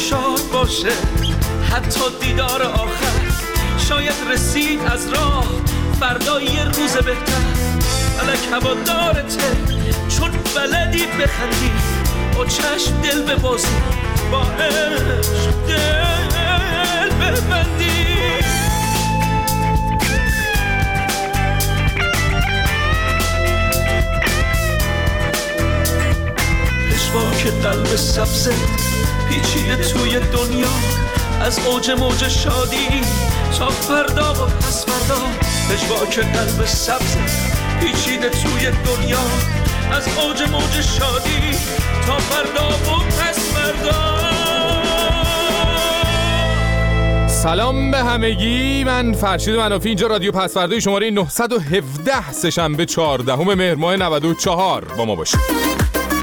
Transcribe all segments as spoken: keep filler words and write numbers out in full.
شاد باشه، حتی دیدار آخر شاید رسید از راه فردا یه روز بهتر. فلک هوادارته چون بلدی بخندی، با چشم دل ببازی، با عشق دل ببندی. پشواک قلب سبزه پیچیده توی دنیا، از اوج موج شادی تا فردا و پس فردا. پشواک قلب سبزه پیچیده توی دنیا، از اوج موج شادی تا فردا و پس فردا. سلام به همگی، من فرشید منافی، اینجا رادیو پس فردا شماره نهصد و هفده سه‌شنبه چهاردهم مهر ماه نود و چهار با ما باشید.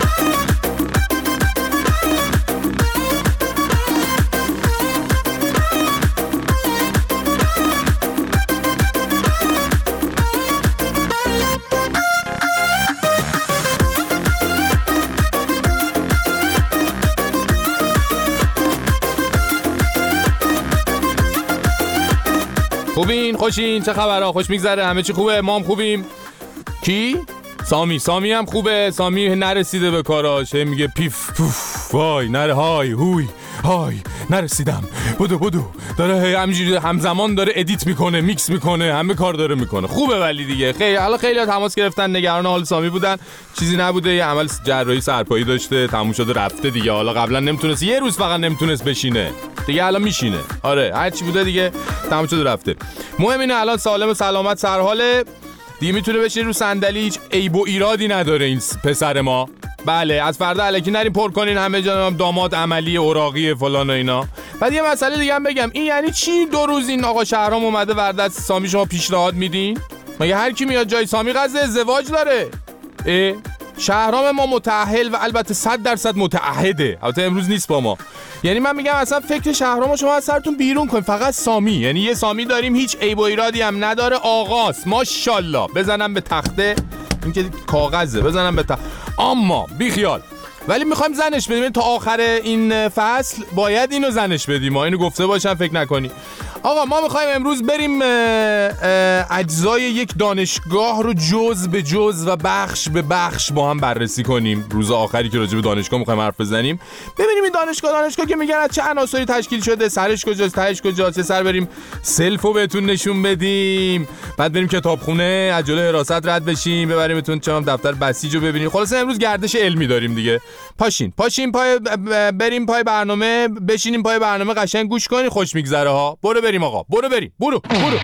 خوبین؟ خوشین؟ چه خبرها؟ خوش میگذره؟ همه چی خوبه؟ ما هم خوبیم. کی؟ سامی. سامی هم خوبه. سامی نرسیده به کاراش، میگه پیف پوف وای نره های هوی های نرسیدم بدو بدو، داره همینجوری همزمان داره ادیت میکنه، میکس میکنه، همه کار داره میکنه. خوبه ولی دیگه خیلی حالا خیلی تماس گرفتن، نگران حال سامی بودن، چیزی نبوده، یه عمل جراحی سرپایی داشته، تموم شده رفته دیگه. حالا قبلا نمیتونست، یه روز فقط نمیتونست بشینه دیگه، الان میشینه. آره هر چی بوده دیگه تموم شده رفته. مهم اینه الان سالم و سلامت سر حاله دیگه، میتونه بشینه رو صندلی، هیچ عیب و ایرادی نداره این پسر ما. بله از فردا الکی نریم پر کنین همه جا داماد عملی اوراقی فلان و اینا. بعد یه مسئله دیگه هم بگم، این یعنی چی دو روز این آقا شهرام اومده وردست سامی شما پیشنهاد میدین؟ مگه هر کی میاد جای سامی قضیه ازدواج داره؟ اه شهرام ما متأهل و البته صد درصد متعهده، البته امروز نیست با ما. یعنی من میگم اصلا فکر شهرام شما از سرتون بیرون کن، فقط سامی. یعنی یه سامی داریم هیچ عیب و ایرادی هم نداره، آقاست ماشاءالله. بزنم به تخته، این که کاغذه، بزنم به تخته. اما بی خیال، ولی میخوایم زنش بدیم تا آخر این فصل، باید اینو زنش بدیم. ما اینو گفته باشم فکر نکنی. آقا ما میخوایم امروز بریم اجزای یک دانشگاه رو جز به جز و بخش به بخش با هم بررسی کنیم. روز آخری که راجع به دانشگاه میخوایم حرف بزنیم، ببینیم این دانشگاه دانشگاه که میگن از چه عناصری تشکیل شده، سرش کجاست، تهش کجاست. سر بریم سلفو بهتون نشون بدیم، بعد بریم کتابخونه از جلوی حراست رد بشیم، ببریمتون چم دفتر بسیجو ببینیم. خلاص امروز گردش علمی داریم دیگه. پاشین پاشین پای بریم پای برنامه، بشینیم پای برنامه، قشنگ گوش کنین، خوش میگذره ها. برو بریم آقا، برو بریم، برو برو.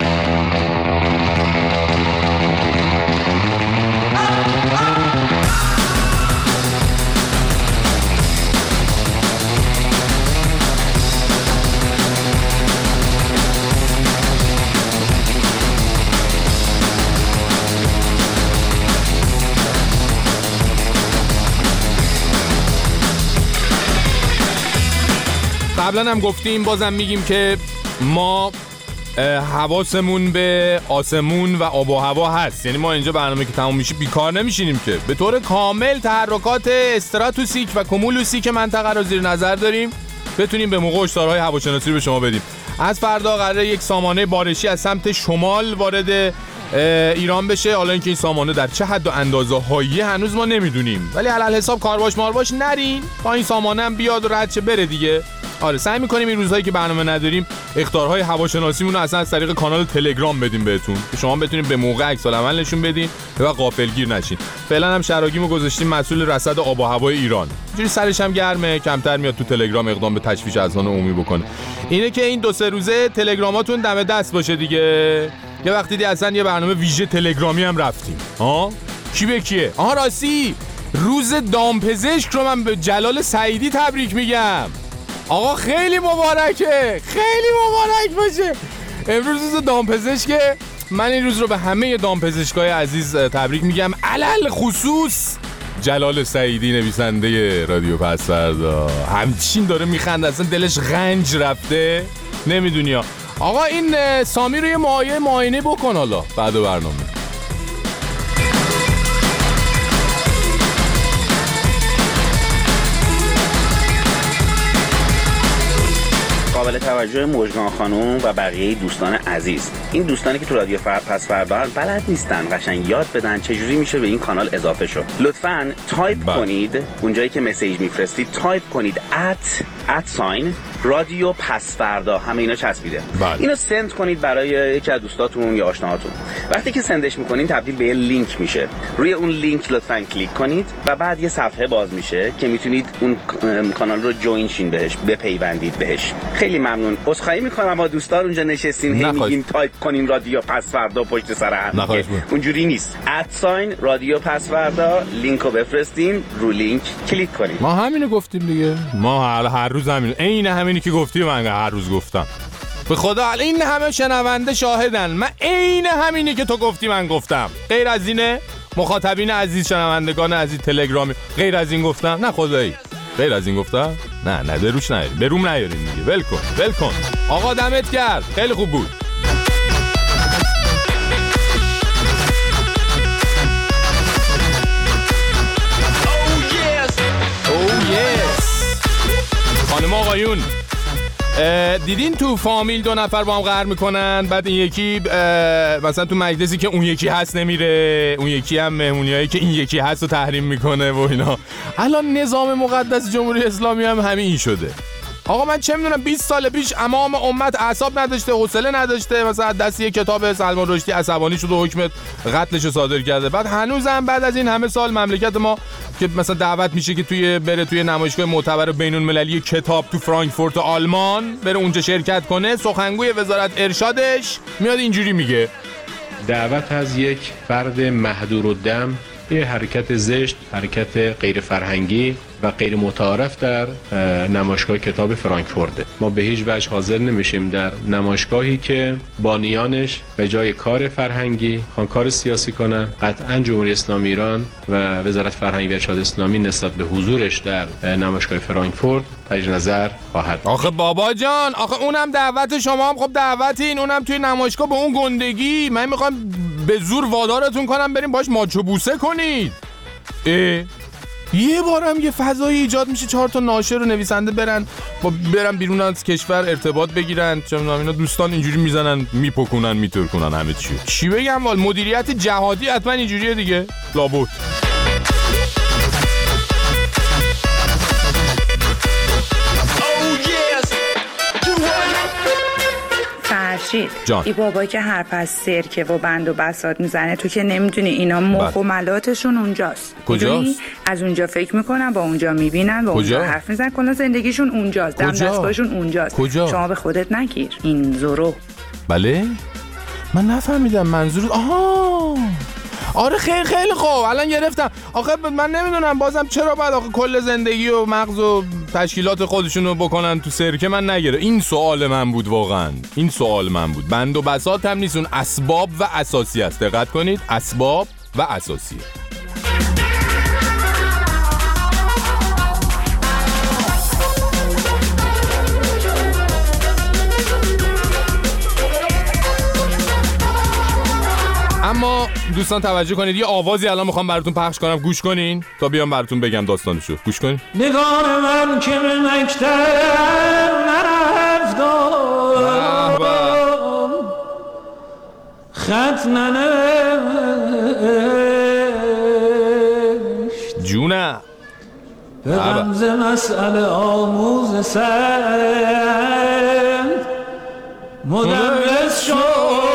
قبلا هم گفتیم، بازم میگیم که ما حواسمون به آسمون و آب و هوا هست. یعنی ما اینجا برنامه که تموم میشه بیکار نمیشینیم که، به طور کامل تحرکات استراتوسیک و کومولوسیک منطقه رو زیر نظر داریم، بتونیم به موقع هشدارهای هواشناسی رو به شما بدیم. از فردا قراره یک سامانه بارشی از سمت شمال وارد ایران بشه. حالا اینکه این سامانه در چه حد و اندازه هایی هنوز ما نمیدونیم، ولی علل حساب کارواش مارواش نرین، با این سامانه هم بیاد و رد شه بره دیگه. آره سعی می‌کنیم این روزهایی که برنامه نداریم اخطارهای هواشناسیمون رو اصلا از طریق کانال تلگرام بدیم بهتون، که شما بتونید به موقع عکس العمل نشون بدین و غافلگیر نشین. فعلا هم شراگیمو گذاشتیم مسئول رصد آب و هوای ایران، اینجوری سرش هم گرمه، کمتر میاد تو تلگرام اقدام به تشویش اذهان عمومی بکنه. اینه که این دو سه روزه تلگراماتون دم دست باشه دیگه. یه وقتی دی اصلا یه برنامه ویژه تلگرامی هم رفتیم. ها کی به کیه؟ آها راستی روز دامپزشک رو من به جلال سعیدی تبریک میگم. آقا خیلی مبارکه، خیلی مبارک باشه. امروز روز دامپزشکه. من این روز رو به همه دامپزشکای عزیز تبریک میگم، علل خصوص جلال سعیدی نویسنده رادیو پس فردا. همچین داره میخنده، اصلا دلش غنج رفته، نمیدونی ها. آقا این سامی رو یه معاینه معاینه بکن حالا بعد برنامه. قابل توجه مژگان خانم و بقیه دوستان عزیز، این دوستانی که تو رادیو فر پس فردا بلد نیستن قشنگ یاد بدن چجوری میشه به این کانال اضافه شد، لطفاً تایپ با. کنید اونجایی که مسیج میفرستید تایپ کنید ات ات ساین رادیو پس فردا، همه اینا چسبیده. بله. اینو سند کنید برای یکی از دوستاتون یا آشناهاتون. وقتی که سندش میکنین تبدیل به یه لینک میشه. روی اون لینک لطفاً کلیک کنید و بعد یه صفحه باز میشه که میتونید اون کانال رو جوین شین بهش، بپیوندید بهش. خیلی ممنون. عذرخواهی میکنم با دوستان اونجا نشستین هی میگین تایپ کنین رادیو پس فردا پشت سر هم. اونجوری نیست. ات ساین رادیو پس فردا لینکو بفرستین، رو لینک کلیک کنید. ما همینو گفتیم دیگه. ما هر, هر روز همین عین همینی که گفتی من هر روز گفتم. به خدا این همه شنونده شاهدن، من عین همینی که تو گفتی من گفتم. غیر از اینه؟ مخاطبین عزیز، شنوندگان عزیز تلگرامی، غیر از این گفتم؟ نه خدایی غیر از این گفتم؟ نه نه دروش نیاریم، بروم نیاریم دیگه. ول کن ول کن آقا، دمت گرم، خیلی خوب بود. خانم آقایون، دیدین تو فامیل دو نفر با هم قهر میکنن، بعد این یکی مثلا تو مجلسی که اون یکی هست نمیره، اون یکی هم مهمونیایی که این یکی هست رو تحریم میکنه و اینا. الان نظام مقدس جمهوری اسلامی هم همین شده. آقا من چه میدونم بیست سال پیش امام امت اعصاب نداشته، حوصله نداشته، مثلا دست یک کتاب سلمان رشدی عصبانی شد و حکم قتلش رو صادر کرده. بعد هنوزم بعد از این همه سال مملکت ما که مثلا دعوت میشه که توی بره توی نمایشگاه معتبر بین‌المللی کتاب تو فرانکفورت آلمان بره اونجا شرکت کنه، سخنگوی وزارت ارشادش میاد اینجوری میگه: دعوت از یک فرد مهدورالدم، یه حرکت زشت، حرکت غیر فرهنگی و غیر متعارف در نمایشگاه کتاب فرانکفورت. ما به هیچ وجه حاضر نمیشیم در نمایشگاهی که بانیانش به جای کار فرهنگی خوان کار سیاسی کنن. قطعا جمهوری اسلامی ایران و وزارت فرهنگ و ارشاد اسلامی نسبت به حضورش در نمایشگاه فرانکفورت تجدید نظر خواهد. آخه بابا جان، آخه اونم دعوت شما هم خب دعوتین، اونم توی نمایشگاه به اون گندگی. من میخوام به زور وادارتون کنم بریم باش ماچو بوسه کنید. اه یه بارم یه فضایی ایجاد میشه، چهار تا ناشر و نویسنده برن با برن بیرون از کشور ارتباط بگیرن، چه میدونم اینا دوستان اینجوری میزنن میپکنن میترکنن همه چی. چی بگم وال، مدیریت جهادی حتما اینجوریه دیگه، لابد. فرشید ای بابایی که حرف از سرکه و بند و بساط میزنه، تو که نمیدونی اینا مخ و ملاتشون اونجاست. کجاست؟ از اونجا فکر میکنن، با اونجا میبینن، با اونجا حرف میزنن، کلا زندگیشون اونجاست، دم دستگاهشون اونجاست. کجا؟ شما به خودت نگیر این زورو. بله من نفهمیدم منظور. آها آره خیلی خیلی خوب الان گرفتم. آخه من نمیدونم بازم چرا باید آخه کل زندگی و مغز و تشکیلات خودشونو بکنن تو سرکه. من نگیره، این سوال من بود، واقعا این سوال من بود. بند و بساط هم نیست، اون اسباب و اساسی است. دقت کنید، اسباب و اساسی. اما دوستان توجه کنید، یه آوازی الان میخوام براتون پخش کنم، گوش کنین تا بیام براتون بگم داستانشو. گوش کنین. نگار من که به مکتب نرفتم، خط ننوشت، جونه به رمز مسئله آموز سن مدرس شد.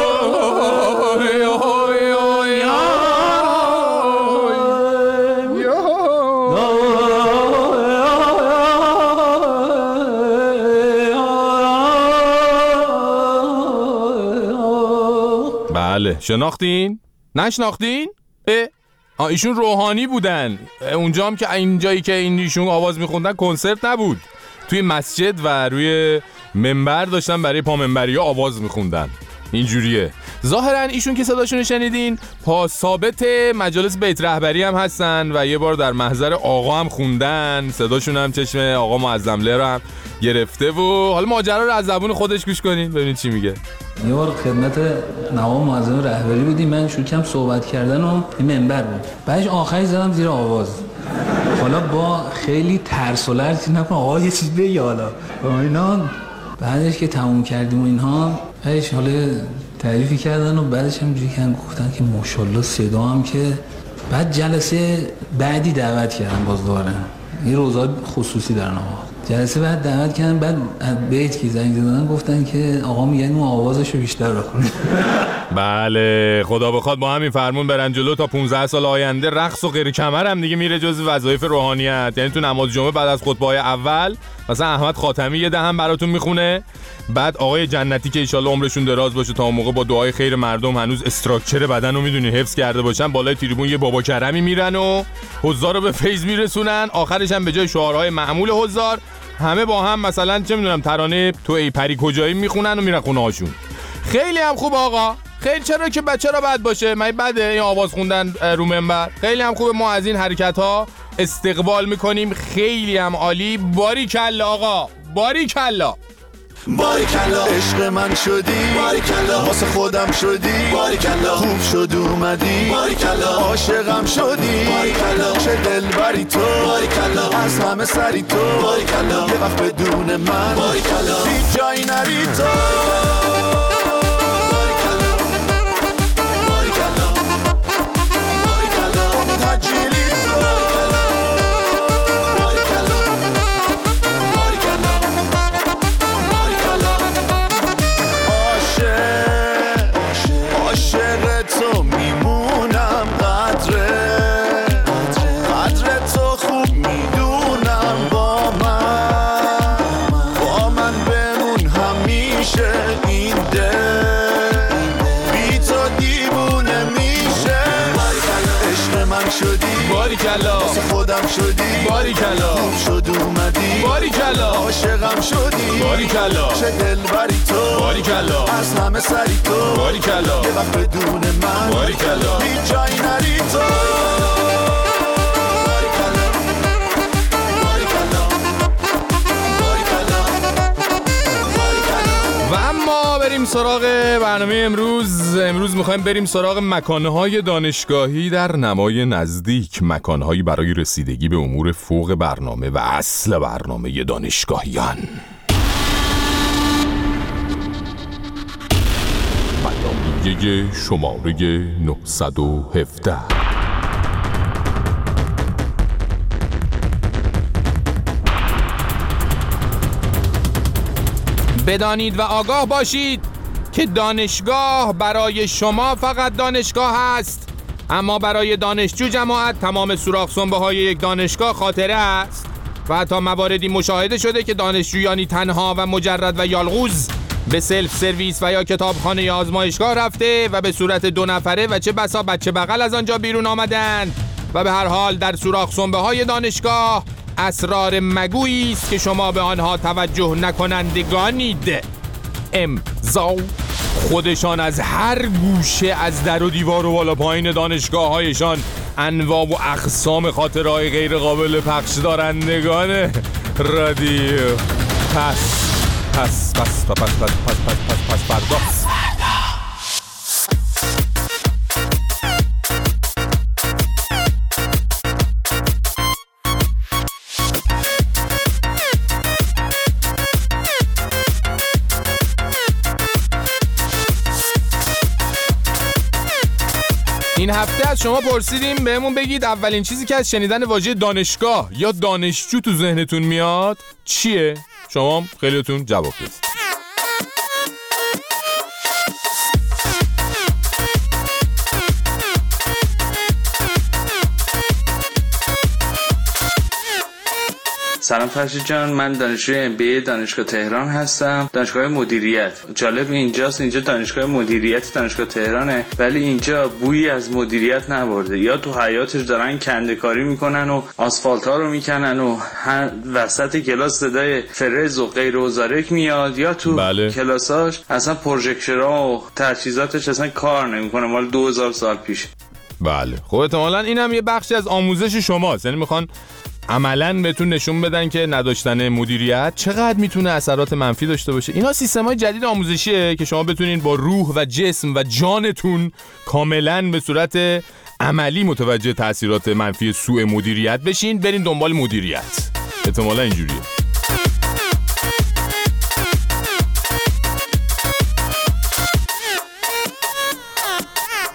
بله شناختین؟ نشناختین؟ اه ایشون روحانی بودن. اونجا هم که اینجایی که این ایشون آواز میخوندن کنسرت نبود، توی مسجد و روی منبر داشتن برای پامنبری ها آواز میخوندن. اینجوریه. ظاهرا ایشون که صداشون شنیدین پا ثابت مجالس بیت رهبری هم هستن و یه بار در محضر آقا هم خوندن، صداشون هم چشم آقا معظمله رو هم گرفته و حالا ماجرا رو از زبون خودش گوش کنین ببینید چی میگه. یه بار خدمت نواب معظم رهبری بودیم، من شروع کردم صحبت کردن و این منبر بود، بعدش آخرش زدم زیر آواز. حالا با خیلی ترس و لرزی نکنم آقا یه چیز بگی، حالا با اینا بعدش که تموم کردیم و اینها بعدش حالا تعریفی کردن و بعدش هم جوری کردن گفتن که ماشاءالله صدا هم که بعد جلسه بعدی دعوت کردن باز دوباره این روزا خصوصی دارن آقا جلسه بعد دعوت کردن بعد بیت که زنگ زدن گفتن که آقا میگن اون آوازشو بیشتر بخونید. بله خدا بخواد با همین فرمون برن جلو تا پانزده سال آینده رقص و غیر کمر هم دیگه میره جز وظایف روحانیت. یعنی تو نماز جمعه بعد از خطبه‌های اول مثلا احمد خاتمی یه دهن براتون میخونه، بعد آقای جنتی که ان شاءالله عمرشون دراز باشه تا اون موقع با دعای خیر مردم هنوز استراکچر بدن رو میدونی حفظ کرده باشن، بالای تریبون یه بابا کرمی میرن و حضار رو به فیض میرسونن. آخرش هم به جای شعارهای معمول حضار همه با هم مثلا چه میدونم ترانه تو ای پری کجایی میخونن و میرن خونه هاشون. خیلی هم خوب آقا، خیلی چرا که بچه را بد باشه، من بده این آواز خوندن رو منبر، خیلی هم خوبه. ما از این حرکت ها استقبال میکنیم، خیلی هم عالی. باریکلا آقا، باریکلا باریکلا عشق من شدی، باریکلا واسه خودم شدی، باریکلا خوب شد اومدی، باریکلا عاشقم شدی، باریکلا چه دلبری تو، باریکلا از همه سری تو، باریکلا یه وقت بدون من، باریکلا هیچ جایی نری تو. باریکلا واسه خودم شدی، باریکلا خوب شد اومدی، باریکلا عاشقم شدی، باریکلا چه دلبری تو، باریکلا از همه سری تو، باریکلا یه وقت بدون من، باریکلا هیچ جایی نری تو. و اما بریم سراغ برنامه امروز. امروز میخوایم بریم سراغ مکانهای دانشگاهی در نمای نزدیک، مکانهایی برای رسیدگی به امور فوق برنامه و اصل برنامه دانشگاهیان. برنامه شماره نهصد و هفده. بدانید و آگاه باشید که دانشگاه برای شما فقط دانشگاه است، اما برای دانشجو جماعت تمام سوراخ سنبه های یک دانشگاه خاطره است و حتی مواردی مشاهده شده که دانشجویانی تنها و مجرد و یالغوز به سلف سرویس و یا کتابخانه یا آزمایشگاه رفته و به صورت دو نفره و چه بسا بچه بغل از آنجا بیرون آمدند و به هر حال در سوراخ سنبه های دانشگاه اسرار مگویی است که شما به آنها توجه نکنندگانید. امضا خودشان از هر گوشه از در و دیوار و بالا پایین دانشگاه هایشان انواع و اقسام خاطرهای غیر قابل پخش دارندگان رادیو پس پس پس پس پس پس پس پس پس پرداز. این هفته از شما پرسیدیم بهمون بگید اولین چیزی که از شنیدن واژه دانشگاه یا دانشجو تو ذهنتون میاد چیه؟ شما خیلیتون جواب بدید. سلام فرشید جان، من دانشجوی ام بی ای دانشگاه تهران هستم، دانشگاه مدیریت. جالب اینجاست، اینجا دانشگاه مدیریت دانشگاه تهرانه، ولی اینجا بویی از مدیریت نبرده. یا تو حیاتش دارن کنده‌کاری میکنن و آسفالت ها رو میکنن و وسط کلاس صدای فرز و غیر و زارک میاد، یا تو بله. کلاساش اصلا پروژکتورها و تجهیزاتش اصلا کار نمیکنه، مال دو هزار سال پیش. بله خب احتمالاً اینم یه بخشی از آموزش شماست، یعنی میخوان عملاً بهتون نشون بدن که نداشتن مدیریت چقدر میتونه اثرات منفی داشته باشه. اینا سیستم‌های جدید آموزشیه که شما بتونین با روح و جسم و جانتون کاملاً به صورت عملی متوجه تاثیرات منفی سوء مدیریت بشین، برین دنبال مدیریت. احتمالاً اینجوریه.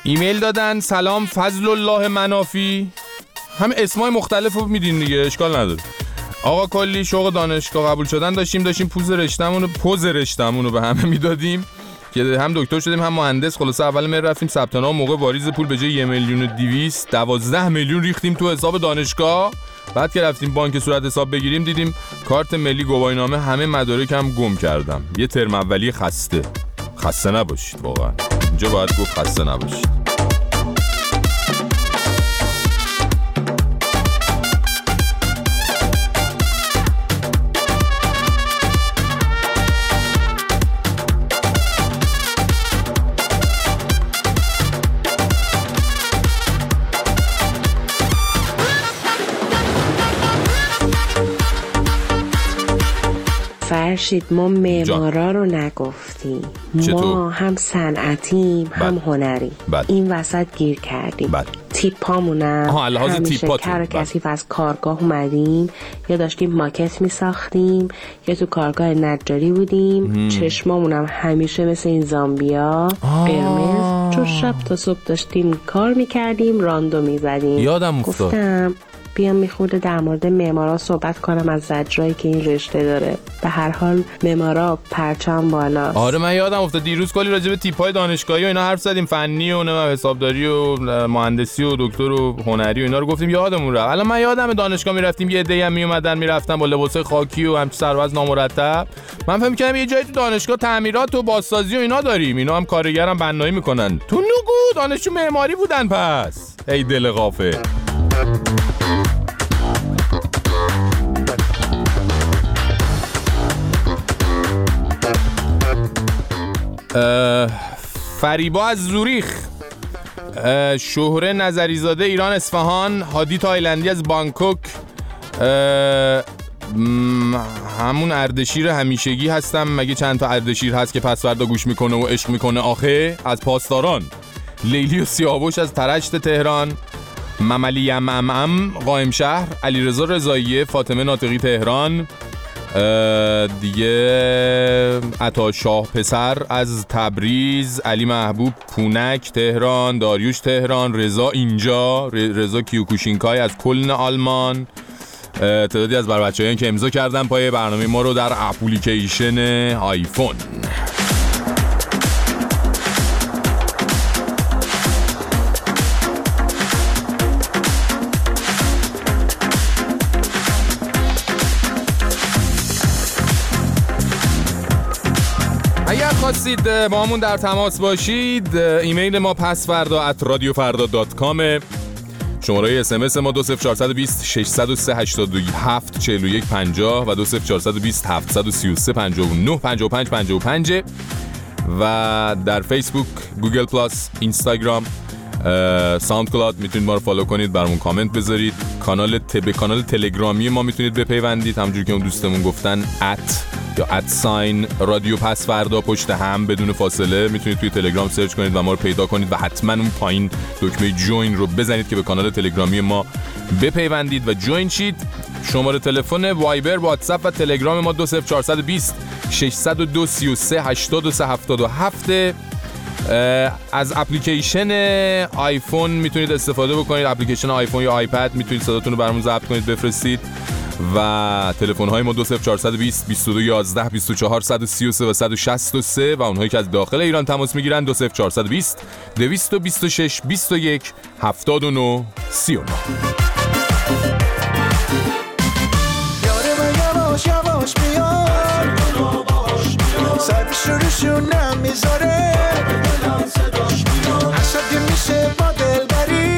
ایمیل دادن سلام فضل الله منافی، همه اسمای مختلف رو میدین دیگه، اشکال نداره. آقا کلی شوق دانشگاه قبول شدن داشتیم داشتیم پوز رشتمون رو پوز رشتمون رو به همه میدادیم که هم دکتر شدیم هم مهندس. خلاص اول می رفتیم ثبت نام، موقع واریز پول به جای یک میلیون و دویست دوازده میلیون ریختیم تو حساب دانشگاه. بعد که رفتیم بانک صورت حساب بگیریم دیدیم کارت ملی گواهینامه همه مدارکم گم کردم. یه ترم اولی خسته. خسته نباشید، واقعا اینجا باید گفت خسته نباشید. فرشید ما معمارا رو نگفتیم. ما هم صنعتیم هم هنری. بد. این وسط گیر کردیم. بد. تیپامونم همیشه کر و کثیف از کارگاه اومدیم، یا داشتیم ماکت می ساختیم یا تو کارگاه نجاری بودیم. هم. چشمامونم همیشه مثل این زامبیا قرمز، چون شب تا صبح داشتیم کار میکردیم راندو میزدیم. یادم افتاد گفتم بیام میخورده در مورد معمارا صحبت کنم از زجرایی که این رشته داره. به هر حال معمارا پرچم بالاست. آره من یادم افتاد دیروز کلی راجع به تیپ‌های دانشگاهی و اینا حرف زدیم، فنی و نه حسابداری و مهندسی و دکتر و هنری و اینا رو گفتیم، یادمون رفت. الان من یادم دانشگاه میرفتیم یه عده‌ای هم میومدن میرفتن با لباسای خاکی و همچین سرباز نامرتب. من فهم کردم یه جایی تو دانشگاه تعمیرات و بازسازی و اینا داریم، اینا هم کارگرم بنایی میکنن. تو نگو دانشجو معماری بودن پس. ای دل غافل. فریبا از زوریخ، شهره نظریزاده ایران اصفهان، هادی تایلندی از بانکوک، همون اردشیر همیشگی هستم. مگه چند تا اردشیر هست که پس فردا گوش میکنه و عشق میکنه آخه؟ از پاسداران. لیلی و سیاوش از ترشت تهران، مملی ام ام ام قائم شهر، علیرضا رضایی، فاطمه ناطقی تهران، دیگه عطا شاه پسر از تبریز، علی محبوب پونک تهران، داریوش تهران، رضا اینجا، رضا کیوکوشینکای از کلن آلمان. تعدادی از بر بچه‌هایی که امضا کردن پای برنامه ما رو در اپلیکیشن آیفون. اگر خواستید با همون در تماس باشید، ایمیل ما پسفردا ات رادیو فردا دات کام، شماره اس ام اس ما دو صفر چهار دو صفر شش صفر سه هشت هفت چهار یک پنجاه و دو صفر چهار دو صفر هفت سه سه پنج نه پنج پنج پنج پنج و در فیسبوک، گوگل پلاس، اینستاگرام، ساوند کلاود میتونید ما رو فالو کنید، برامون کامنت بذارید. کانال تب کانال تلگرامی ما میتونید بپیوندید، همونجوری که اون دوستمون گفتن ات یا ات ساین رادیو پس فردا پشت هم بدون فاصله میتونید توی تلگرام سرچ کنید و ما رو پیدا کنید و حتما اون پایین دکمه جوین رو بزنید که به کانال تلگرامی ما بپیوندید و جوین شید. شماره تلفن وایبر، واتساپ و تلگرام ما دو صفر چهار دو صفر شش صفر دو سه سه هشت سه هفت هفت. از اپلیکیشن آیفون میتونید استفاده بکنید، اپلیکیشن آیفون یا آیپد میتونید صداتون رو برامون ضبط کنید بفرستید و تلفن های ما دو صفر چهار دو صفر بیست و دو یازده بیست و چهار صد و سی و سه و صد و شصت و سه و اونهایی که از داخل ایران تماس میگیرن دو صفر چهار دو صفر دویست و بیست و شش بیست و یک هفتاد و نه سی و نه. یاره من یواش یواش بیار سر شروعشون نمیذاره عشقی میشه با دل بری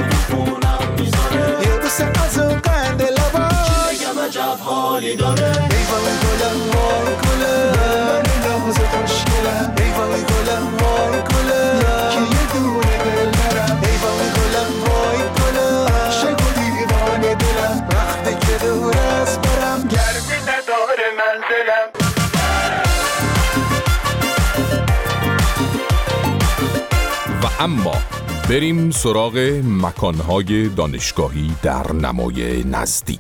یه بسه از اون قند لباش دیگه مجب حالی داره ایوان گلم وای گلم نموز خوشگلم ایوان گلم وای گلم که یه دونه دل نرم ایوان گلم وای گلم شگو دیوانه دلم وقتی که دور از برم گرمی نداره من دلم. و اما بریم سراغ مکانهای دانشگاهی در نمای نزدیک.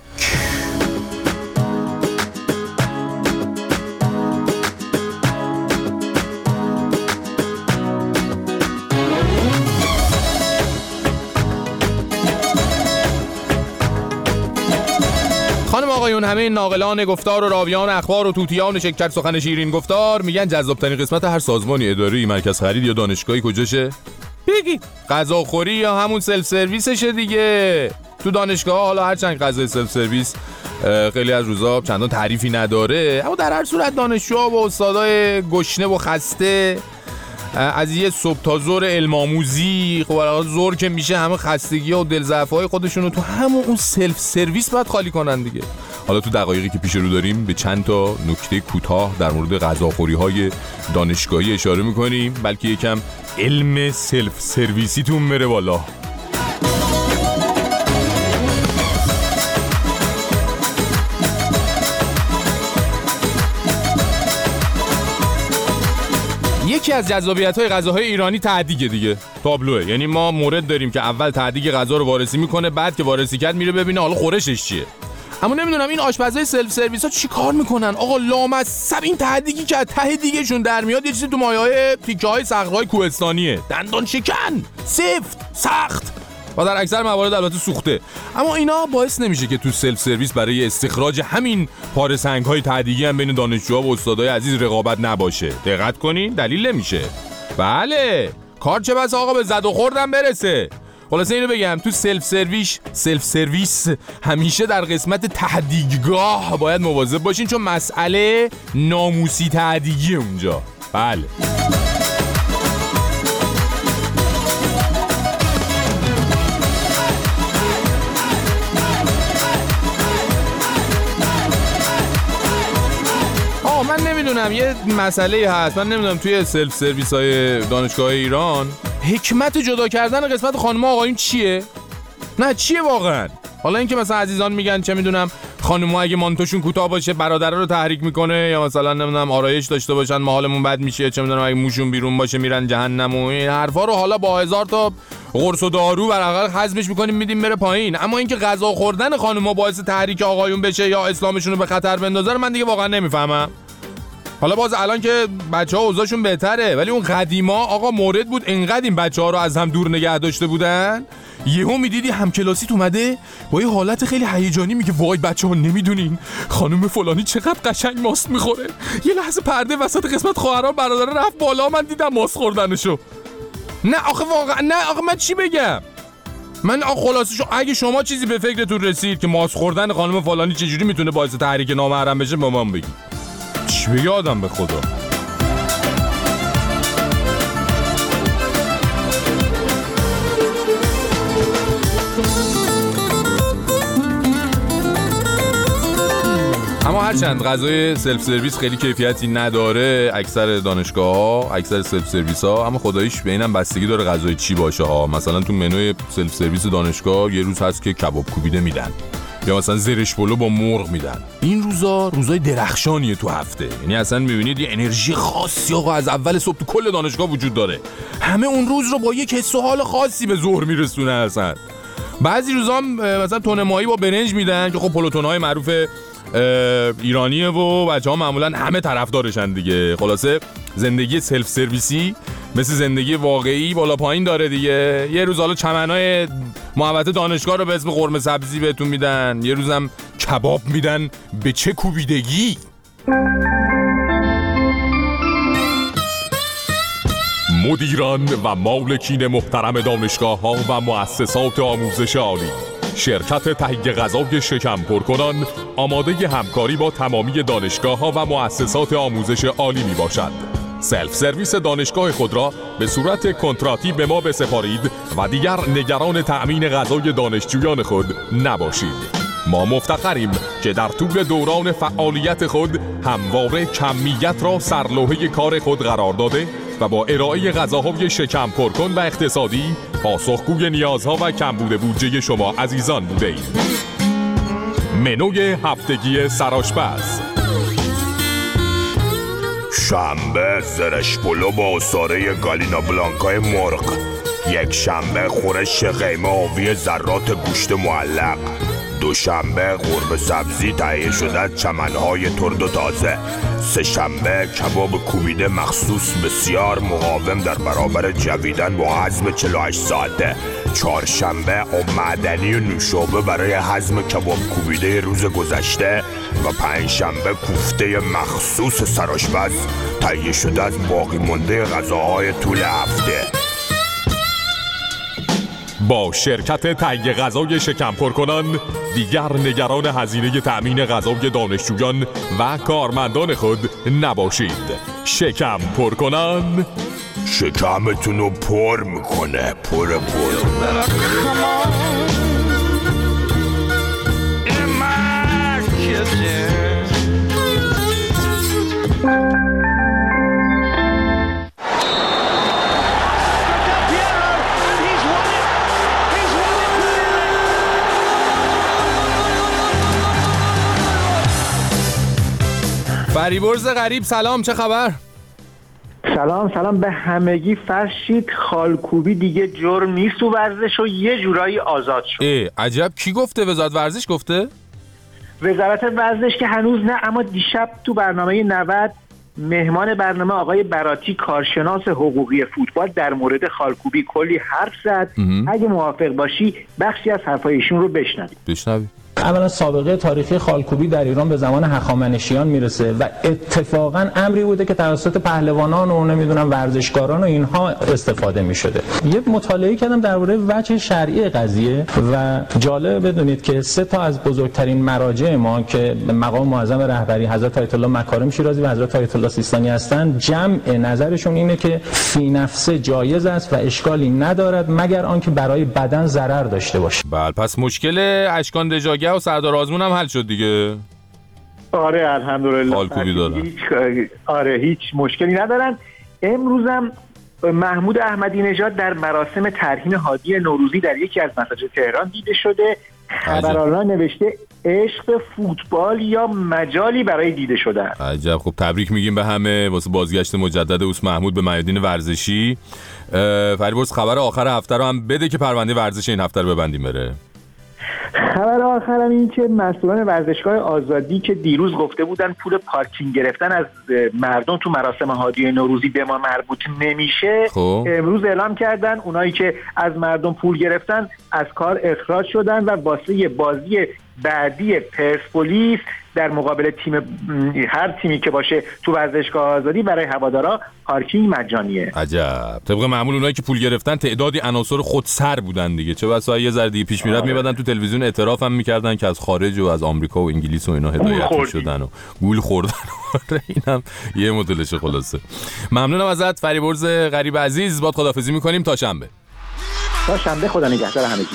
خانم آقایون، همه ناقلان گفتار و راویان اخبار و توتیان شکر سخن شیرین گفتار میگن جذاب‌ترین قسمت هر سازمانی اداری، مرکز خرید یا دانشگاهی کجاشه؟ بگید. غذاخوری یا همون سلف سرویسشه دیگه. تو دانشگاه حالا هرچند غذای سلف سرویس خیلی از روزا چندان تعریفی نداره، اما در هر صورت دانشجوها و استادای گشنه و خسته از یه صبح تا ظهر علم آموزی، خب ظهر که میشه همه خستگی و دلضعف‌های خودشونو تو همون اون سلف سرویس باید خالی کنن دیگه. حالا تو دقایقی که پیش رو داریم به چند تا نکته کوتاه در مورد غذاخوری‌های دانشگاهی اشاره می‌کنیم، بلکه یکم علم سلف سرویسیتون میره بالا. یکی از جذابیت‌های غذاهای ایرانی تعدیگه دیگه، تابلوه. یعنی ما مورد داریم که اول تعدیگ غذا رو وارسی میکنه، بعد که وارسی کرد میره ببینه حالا خورشش چیه. اما نمیدونم این آشپزای سلف سرویس ها چی کار میکنن آقا، لامصب این تعدیگی که از ته دیگه‌شون در میاد یه چیزی تو مایه‌های تیکه‌های صخره‌های کوهستانیه، دندان شکن، سفت، سخت و در اکثر موارد البته سوخته. اما اینا باعث نمیشه که تو سلف سرویس برای استخراج همین پاره سنگ‌های تعدیگی هم بین دانشجوها و استادای عزیز رقابت نباشه. دقت کنین دلیل نمیشه. بله کار چه بس آقا به زد و خوردم برسه. خلاصه اینو بگم تو سلف سرویس سلف سرویس همیشه در قسمت تعدیگگاه باید مواظب باشین، چون مسئله ناموسی تعدیگی اونجا. بله من نمیدونم یه مسئله هست، من نمیدونم توی سلف سرویس های دانشگاه ایران حکمت جدا کردن قسمت خانم آقایون چیه؟ نه چیه واقعا؟ حالا اینکه مثلا عزیزان میگن چه میدونم خانم‌ها اگه مانتوشون کوتاه باشه برادرها رو تحریک میکنه، یا مثلا نمیدونم آرایش داشته باشن ما حالمون بد میشه، چه میدونم اگه موشون بیرون باشه میرن جهنم و این حرفا رو حالا با هزار تا قرص و دارو برقرار هضمش میکنیم میدیم بره پایین. اما اینکه غذا خوردن خانم‌ها باعث تحریک آقایون بشه یا اسلامشون رو به خطر بندازه من دیگه واقعا نمیفهمم. حالا باز الان که بچه‌ها اوضاعشون بهتره، ولی اون قدیما آقا مورد بود انقدر این بچه‌ها رو از هم دور نگه داشته بودن، یهو میدیدی همکلاسی اومده با یه حالت خیلی هیجانی میگه وای بچه‌ها نمیدونین خانم فلانی چقدر قشنگ ماست میخوره. یه لحظه پرده وسط قسمت خواهرام برادر رفت بالا، من دیدم ماست خوردنشو. نه آخه واقعا نه آخه من چی بگم؟ من خلاصه شو اگه شما چیزی به فکرتون رسید که ماست خوردن خانم فلانی چجوری میتونه باعث تحریک نامحرم بشه به من بگید. چی بگه آدم به خدا؟ اما هرچند غذای سلف سرویس خیلی کیفیتی نداره اکثر دانشگاه‌ها، اکثر سلف سرویس‌ها، اما خداییش به اینم بستگی داره غذای چی باشه ها. مثلا تو منوی سلف سرویس دانشگاه یه روز هست که کباب کوبیده میدن، یا مثلا زرش پلو با مرغ میدن. این روزا روزای درخشانیه تو هفته، یعنی اصلا میبینید یه انرژی خاصی آقا از اول صبح تو کل دانشگاه وجود داره. همه اون روز رو با یک حس و حال خاصی به ظهر میرسونه. اصلا بعضی روزا مثلا تونه ماهی با برنج میدن که خب پلوتون‌های معروف ایرانیه و بچه‌ها معمولا همه طرفدارشن دیگه. خلاصه زندگی سلف سرویسی مثل زندگی واقعی بالا پایین داره دیگه. یه روز حالا چمنای محوطه دانشگاه رو به اسم قرمه سبزی بهتون میدن، یه روزم کباب میدن به چه کوبیدگی. مدیران و مالکین محترم دانشگاه‌ها و مؤسسات آموزش عالی، شرکت تهیه غذای شکم پرکنان آماده همکاری با تمامی دانشگاه‌ها و مؤسسات آموزش عالی می باشد. سلف سرویس دانشگاه خود را به صورت کنتراتی به ما بسپارید و دیگر نگران تأمین غذای دانشجویان خود نباشید. ما مفتخریم که در طول دوران فعالیت خود همواره کمیت را سرلوحه کار خود قرار داده و با ارائه غذاهای شکم پرکن و اقتصادی پاسخگوی نیازها و کمبود بودجه شما عزیزان بوده ایم. منوی هفتگی سرآشپز: شنبه زرش پلو با عصاره گالینا بلانکای مرغ، یک شنبه خورش قیمه آبی ذرات گوشت معلق، دوشنبه قرمه سبزی تهیه شده از چمنهای ترد و تازه. سه شنبه کباب کوبیده مخصوص بسیار مقاوم در برابر جویدن با هضم چهل و هشت ساعته. چهارشنبه آب معدنی و نوشابه برای هضم کباب کوبیده روز گذشته و پنجشنبه کوفته مخصوص سرآشپز تهیه شده از باقی مانده غذاهای طول هفته. با شرکت تهیه غذای شکم پر کنان دیگر نگران هزینه تأمین غذای دانشجویان و کارمندان خود نباشید. شکم پر کنان شکمتون رو پر میکنه. پر پر فریبرز غریب سلام، چه خبر؟ سلام سلام به همگی. فرشید خالکوبی دیگه جرم نیست و ورزش و یه جورایی آزاد شد. ای عجب، کی گفته؟ وزارت ورزش گفته؟ وزارت ورزش که هنوز نه، اما دیشب تو برنامه نود مهمان برنامه آقای براتی کارشناس حقوقی فوتبال در مورد خالکوبی کلی حرف زد. اگه موافق باشی بخشی از حرفای ایشون رو بشنویم. بشنویم. اولا سابقه تاریخی خالکوبی در ایران به زمان هخامنشیان میرسه و اتفاقا امری بوده که توسط پهلوانان و نمیدونم ورزشکاران و اینها استفاده میشده. یه مطالعه کردم درباره وجه شرعی قضیه و جالب بدونید که سه تا از بزرگترین مراجع ما که مقام معظم رهبری حضرت آیت الله مکارم شیرازی و حضرت آیت الله سیستانی هستند، جمع نظرشون اینه که فی نفسه جایز است و اشکالی ندارد مگر آنکه برای بدن ضرر داشته باشه. بله، پس مشکل اشکان دژاگه و سردار آزمون هم حل شد دیگه. آره الحمدلله. خالکوبی دارن. هیچ آره هیچ مشکلی ندارن. امروزم محمود احمدی نژاد در مراسم ترحیم هادی نوروزی در یکی از مساجد تهران دیده شده. خبرنگار نوشته عشق فوتبال یا مجالی برای دیده شدن. عجب. خب تبریک میگیم به همه واسه بازگشت مجدد اوس محمود به میادین ورزشی. فریبرز خبر آخر هفته رو هم بده که پرونده ورزش این هفته رو ببندیم بره. خبر آخرم این که مسئولان ورزشگاه آزادی که دیروز گفته بودن پول پارکینگ گرفتن از مردم تو مراسم هادی نوروزی به ما مربوط نمیشه، خوب. امروز اعلام کردن اونایی که از مردم پول گرفتن از کار اخراج شدن و واسه بازی بعدی پرسپولیس در مقابل تیم هر تیمی که باشه تو ورزشگاه آزادی برای هوادارا پارکینگ مجانیه. عجب. طبق معمول اونایی که پول گرفتن تعدادی عناصر خودسر بودن دیگه، چه بسا یه ذره دیگه پیش میرفت میبادن تو تلویزیون اعتراف هم میکردن که از خارج و از آمریکا و انگلیس و اینا هدایت شدن و گول خوردن. اینم یه مدلش. خلاصه ممنونم ازت فریبرز غریب عزیز. باد خداحافظی میکنیم تا شنبه. تا شنبه. خدا نگهدار همگی.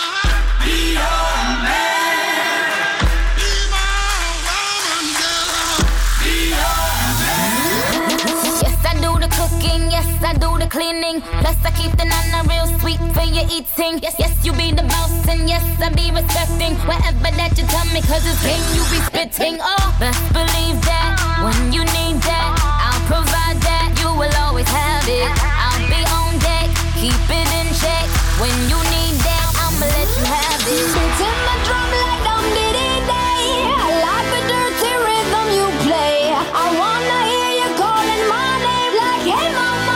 I do the cleaning, plus I keep the nana real sweet for your eating. Yes, yes, you be the boss and yes, I be respecting whatever that you tell me, cause it's game you be spitting. Oh, best believe that when you need that, I'll provide that. You will always have it. I'll be on deck, keep it in check. When you need that, I'ma let you have it. Beating my drum like I'm diddy day. I like the dirty rhythm you play. I wanna hear you calling my name like hey mama.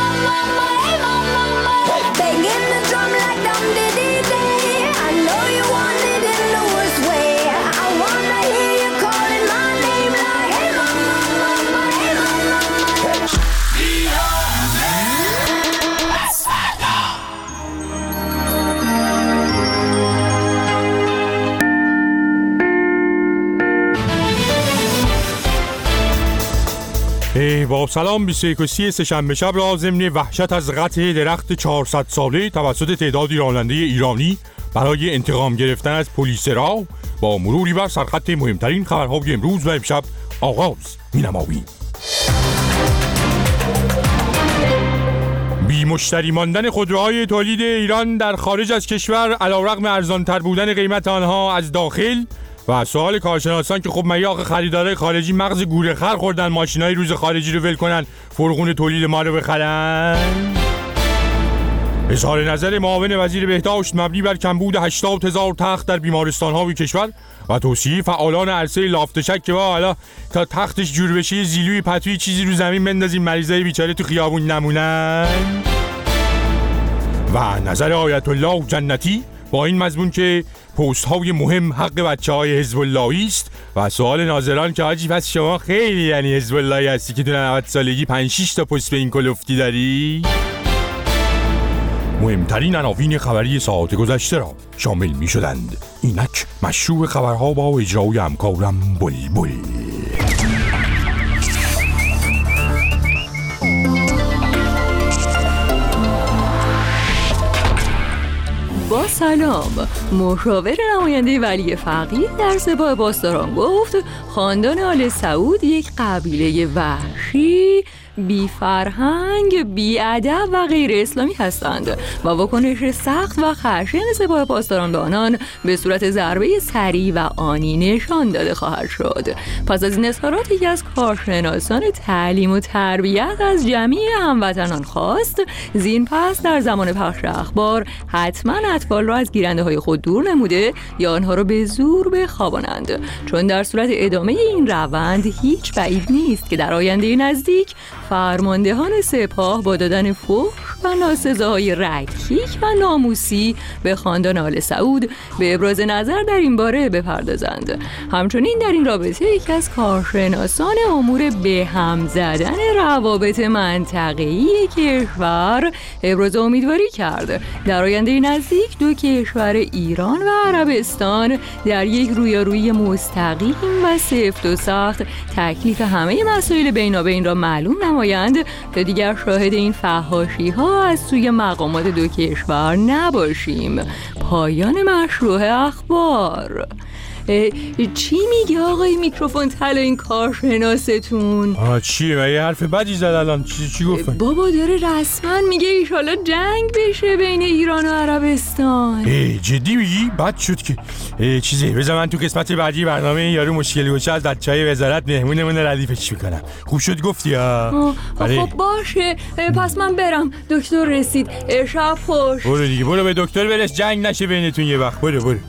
Banging the drum like dum diddy day. I know you want it in the worst way. I wanna hear you calling my name like hey mama, mama, hey mama. با سلام. بیست و یک و سی سه‌شنبه شب را ضمن وحشت از قطع درخت چهارصد ساله توسط تعدادی راننده ایرانی برای انتقام گرفتن از پلیس راه با مروری بر سرخط مهمترین خبرهای امروز و امشب آغاز می‌نماییم. بی مشتری ماندن خودروهای تولید ایران در خارج از کشور علیرغم ارزان‌تر بودن قیمت آنها از داخل و سوال کارشناسان که خب مگه آخه خریدارای خارجی مغز گوره خر خوردن ماشینای روز خارجی رو ول کنن فرغون تولید ما رو بخرن؟ اظهار نظر معاون وزیر بهداشت مبنی بر کمبود هشتاد هزار تخت در بیمارستان‌های کشور و توصیه فعالان عرصه لافتشک که با حالا تا تختش جور بشه زیلوی پتوی چیزی رو زمین بندازیم مریضای بیچاره تو خیابون نمونن. و نظر آیت الله جنتی با این مضمون که پست های مهم حق بچه های حزب اللهی است و سوال ناظران که حاجی پس شما خیلی یعنی حزب اللهی هستی که تو نود سالگی پنج شش تا پست به این کلفتی داری؟ مهمترین عناوین خبری ساعت گذشته را شامل می شدند. اینک مشروع خبرها با اجرای همکارم بلبل. با سلام، مشاور نماینده ولی فقیه در سپاه پاسداران گفت خاندان آل سعود یک قبیله وحشی، بی فرهنگ، بی ادب و غیر اسلامی هستند و واکنش سخت و خشن سپاه پاسداران به آنان به صورت ضربه سریع و آنی نشان داده خواهد شد. پس از این اظهارات یکی از کارشناسان تعلیم و تربیت از جمعی هموطنان خواست زین پس در زمان پخش اخبار حتما اطفال را از گیرنده های خود دور نموده یا آنها را به زور بخوابانند، چون در صورت ادامه این روند هیچ بعید نیست که در آینده نزدیک فرماندهان سپاه با دادن فحش و ناسزاهای رکیک و ناموسی به خاندان آل سعود به ابراز نظر در این باره بپردازند. همچنین در این رابطه یکی از کارشناسان امور به هم زدن روابط منطقه‌ای کشور ابراز امیدواری کرد در آینده نزدیک دو کشور ایران و عربستان در یک رویارویی مستقیم و سفت و سخت تکلیف همه مسائل بینابین را معلوم نمایند تا دیگر شاهد این فحاشی ها از سوی مقامات دو کشور نباشیم. پایان مشروع اخبار. چی میگه آقای میکروفون طلا این کارشناستون؟ آه چیه؟ من یه حرف بدی زد الان. چی چی گفتن؟ بابا داره رسما میگه ایشالا جنگ بشه بین ایران و عربستان. ای جدی میگی؟ بد شد که چیزی بذار من تو قسمت بعدی برنامه یارو مشکلی باشه از بچهای وزارت مهمونمون ردیفش میکنم. خوب شد گفتی ها؟ خب باشه پس من برم، دکتر رسید. شب خوش. برو دیگه، برو به دکتر برس جنگ نشه بینتون یه وقت. برو برو.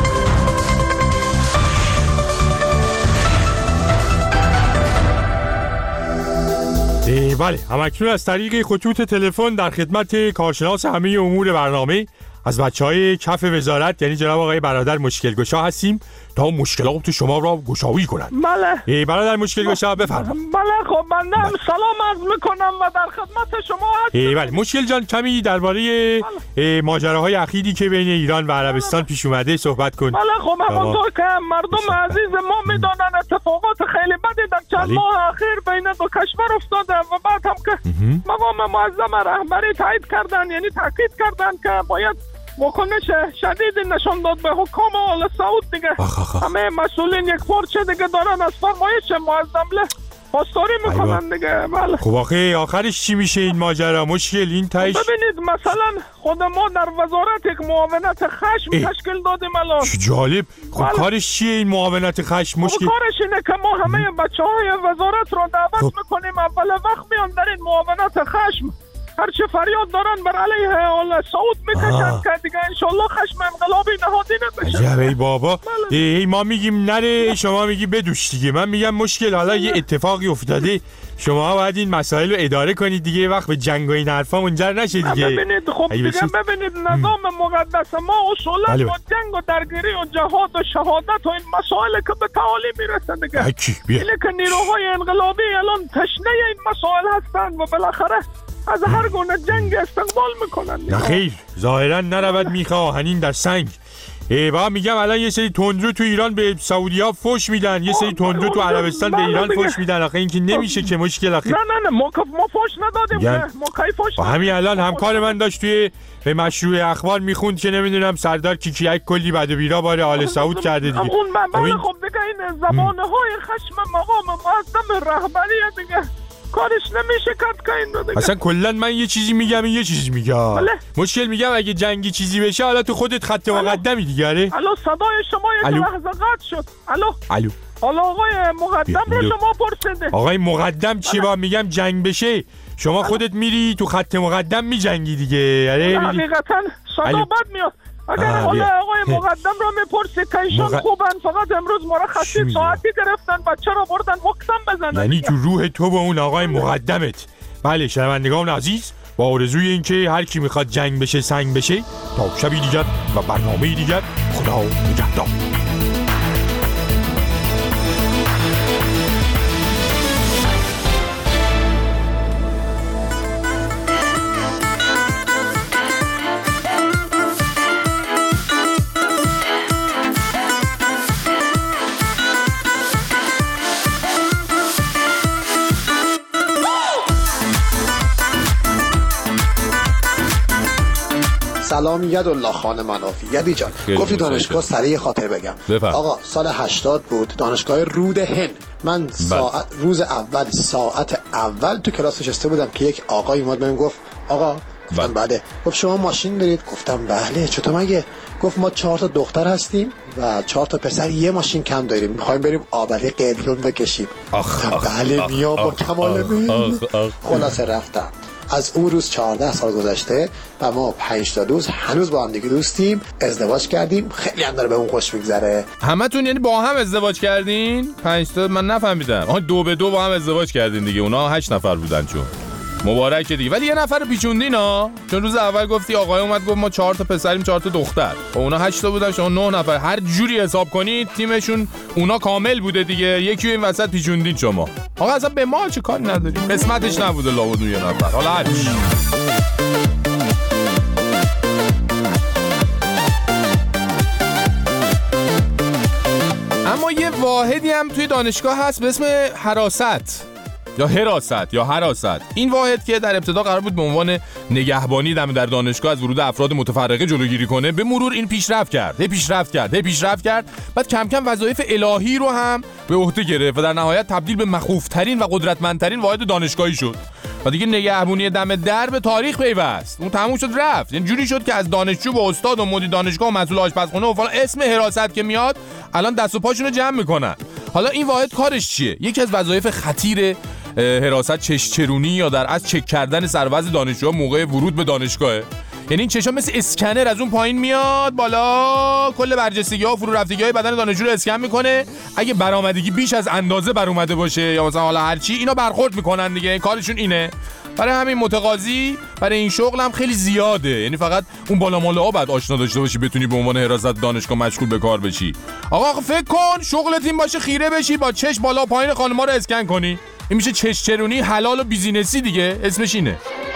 بله، همکنون از طریق خطوط تلفن در خدمت کارشناس همه امور برنامه از بچهای کف وزارت یعنی جناب آقای برادر مشکلگشا هستیم تا مشکلات شما را گشایی کنند. بله. برادر مشکلگشا بفرمایید. بله خب من هم سلام عرض میکنم و در خدمت شما هستم. بله مشکل جان کمی درباره ماجراهای اخیری که بین ایران و عربستان پیش اومده صحبت کن. بله خب همونطور که مردم عزیز ما میدونن اتفاقات خیلی بدی در چند ماه اخیر بین دو کشور افتاده و بعد هم که مقام معظم رهبری تایید کردن یعنی تاکید کردن که باید واکنش شدید نشان داد به حکام آل سعود دیگه. همه مسئولین یک پارچه دیگه دارن از فرمایش معظم له پاسداری میکنن دیگه. بله خب آخه آخرش چی میشه این ماجرا؟ مشکل این تایش ببینید مثلا خود ما در وزارت یک معاونت خشم ای. تشکیل دادیم الان. چه جالب. خب بله. کارش چیه این معاونت خشم؟ مشکل خب کارش اینه که ما همه بچه های وزارت رو دعوت خب. میکنیم اول وقت میان در این معاونت خشم هرچه فریاد دارن بر علیه آل سعود میکشن که دیگه انشالله خشم انقلابی نهادی نمیشه. عجب ای بابا. ای ما میگیم نره شما میگی بدوش دیگه. من میگم مشکل حالا یه اتفاقی افتاده شما باید این مسائل رو اداره کنید دیگه، وقت به جنگ و این حرفا منجر نشه دیگه. ببینید خب دیگه ببینید نظام مقدس ما اصولا با جنگ و درگیری و جهاد و شهادت و این مسائل که به تعالی میرسه دیگه. اینه که نیروهای انقلابی الان تشنه این مسائل هستن و بالاخره از هر گونه جنگ استقبال میکنن. نه خیر ظاهرا نرود میخواهنین در سنگ. ای با میگم الان یه سری تندرو تو ایران به سعودی ها فوش میدن، یه سری تندرو تو عربستان به ایران فوش میدن. آخه این که نمیشه که مشکل. آخه نه نه نه ما ما فوش ندادیم. ما کی فوش ندادیم. همین الان همکار من داشت توی به مشروع اخبار میخوند که نمیدونم سردار کیکیک کلی بد و بیرا بار آل سعود کرده دیگه. اون بله خب دیگه این زبانه های خشم مقام معظم رهبری دیگه کارش نمیشه کات کین دیگه. اصلا کلا من یه چیزی میگم این یه چیزی میگم. بله. مشکل میگم اگه جنگی چیزی بشه حالا تو خودت خط مقدمی دیگه. الو صدای شما یه لحظه قطع شد. الو الو حالا آقای مقدم رو شما پرسیده. آقای مقدم چی با میگم جنگ بشه شما خودت میری تو خط مقدم میجنگی دیگه. آره حقیقتا صدا بد میاد. اگر حالا آقای مقدم رو میپرسید که ایشان مق... خوبن، فقط امروز مرخصی ساعتی گرفتن بچه رو بردن وقتم بزنن. یعنی تو روح تو با اون آقای مقدمت. بله شنوندگان عزیز، با آرزوی اینکه هر کی میخواد جنگ بشه سنگ بشه، تا شبی دیگر و برنامه دیگر، خدا نگهدار. سلام یدالله خان منافی. یدی جان گفتی دانشگاه سریع خاطر بگم بفرم. آقا سال هشتاد بود، دانشگاه رود هند. من ساعت روز اول ساعت اول تو کلاس نشسته بودم که یک آقای اومد بهم گفت آقا، گفتم بله. گفت شما ماشین دارید؟ گفتم بله. چطور مگه؟ گفت ما چهار تا دختر هستیم و چهار تا پسر، یه ماشین کم داریم، می‌خوایم بریم آبله قلیون بکشیم. بله میام با کمال میل. خلاصه رفتم. از اون روز چهارده سال گذشته و ما پنج تا دوست هنوز با هم دیگه دوستیم، ازدواج کردیم، خیلی هم داره به اون خوش میگذره. همتون یعنی با هم ازدواج کردین؟ پنج تا من نفهمیدم. آها دو به دو با هم ازدواج کردین دیگه. اونا هشت نفر بودن چون. مبارکه دیگه. ولی یه نفر پیچوندین ها، چون روز اول گفتی آقای اومد گفت ما چهار تا پسریم چهار تا دختر. خب اونا هشت تا بودن، شما نه نفر. هر جوری حساب کنید تیمشون اونا کامل بوده دیگه. یکی این وسط پیچوندین شما. آقا اصلا به ما چه کاری نداریم. قسمتش نبوده لابد یه نفر. حالا هر چی. اما یه واحدی هم توی دانشگاه هست به اسم حراست یا حراست یا حراست. این واحد که در ابتدا قرار بود به عنوان نگهبانی دم در دانشگاه از ورود افراد متفرقه جلوگیری کنه، به مرور این پیشرفت کرد، هی پیشرفت کرد، هی پیشرفت کرد. بعد کم کم وظایف الهی رو هم به عهده گرفت و در نهایت تبدیل به مخوفترین و قدرتمندترین واحد دانشگاهی شد. و دیگه نگهبانی دم در به تاریخ پیوست. اون تموم شد رفت. یعنی جوری شد که از دانشجو و استاد و مدیر دانشگاه و مسئول آشپزخونه و فلان اسم حراست که میاد الان دست و پاشونو جمع میکنن. حالا این واحد کارش چیه؟ یکی از وظایف خطیر حراست چشچرونی یا در اصل چک کردن سرباز دانشجوها موقع ورود به دانشگاهه. یعنی این چشا مثل اسکنر از اون پایین میاد بالا، کل برجستگی‌ها و فرو رفتگی‌های بدن دانشجو رو اسکن میکنه. اگه برآمدگی بیش از اندازه بر اومده باشه یا مثلا حالا هر چی، اینا برخورد میکنن دیگه. کارشون اینه. برای همین متقاضی برای این شغل هم خیلی زیاده. یعنی فقط اون بالا مالا بعد آشنا داشته باشی بتونی به عنوان حراست دانشگاه مشغول به کار بشی. آقا فکر کن شغلت این باشه خیره بشی با چش بالا پایین خانم‌ها رو اسکن کنی. این میشه چشچرونی حلال و بیزینسی دیگه. اسمش اینه.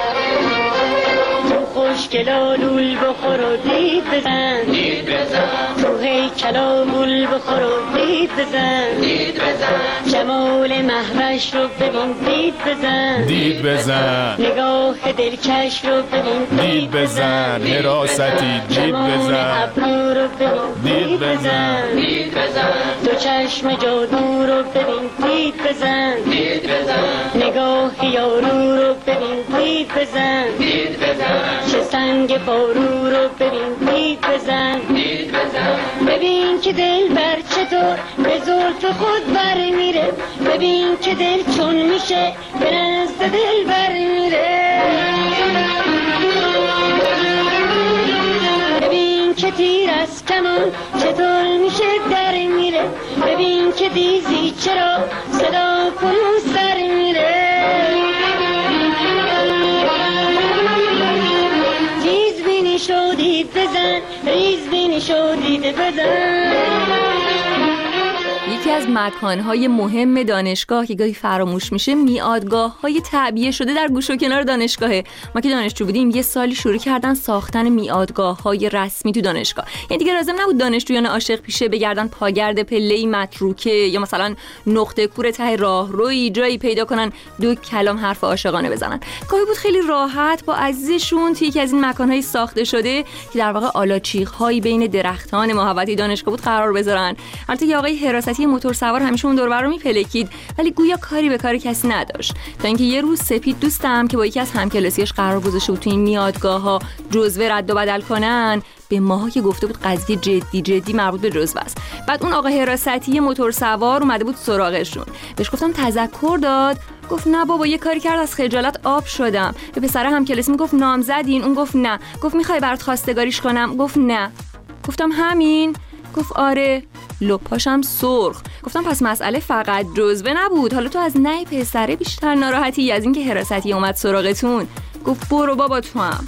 خوشگلا لول بخور و دید بزن دید بزن تو هیکلا گل بخور و دید بزن دید بزن جمال محوش رو ببین دید بزن دید بزن نگاه دلکش رو ببین دید بزن حراستی دید بزن ابرو رو ببین دید بزن دید بزن تو چشم جادو رو ببین دید بزن دید بزن نگاه یارو رو ببین دید بزن دید بزن چه سنگ بارو رو ببین دید بزن دید بزن ببین که دل بر چطور به زلف خود بر میره ببین که دل چون میشه به نزد دل بر میره ببین که تیر از کمان چطور میشه در میره ببین که دیزی چرا صدا کنون سر میره شدید بزن ریز بینی شدید بزن. یکی از مکانهای مهم دانشگاه که گاهی فراموش میشه میادگاه‌های تعبیه شده در گوش و کنار دانشگاهه. ما که دانشجو بودیم یه سالی شروع کردن ساختن میادگاه‌های رسمی تو دانشگاه. یعنی دیگه لازم نبود دانشجویان عاشق پیشه بگردن پاگرد پله‌ای متروکه یا مثلا نقطه کور ته راهروی جایی پیدا کنن دو کلام حرف عاشقانه بزنن. گاهی بود خیلی راحت با عزیزشون توی یکی از این مکان‌های ساخته شده که در واقع آلاچیق‌هایی بین درختان محوطه دانشگاه بود قرار بذارن. البته یه آقای حراستی موتور سوار همیشه اون دور و بر رو میپلکید، ولی گویا کاری به کار کسی نداشت. تا اینکه یه روز سپید دوستم که با یکی از همکلاسیاش قرار گذاشته بود تو این میادگاه‌ها جزوه رد و بدل کنن، به ماها که گفته بود قضیه جدی جدی مربوط به جزوه است. بعد اون آقا حراستی موتور سوار اومده بود سراغشون. بهش گفتم تذکر داد، گفت نه بابا یه کاری کرد از خجالت آب شدم. به پسر همکلاسی میگفت نامزدین، اون گفت نه. گفت میخوای برات خواستگاریش کنم؟ گفت نه. گفتم همین؟ گفت آره. لپاشم سرخ. گفتم پس مسئله فقط جزوه نبود، حالا تو از نه پسره بیشتر ناراحتی از اینکه حراستی اومد سراغتون؟ گفت برو بابا تو هم.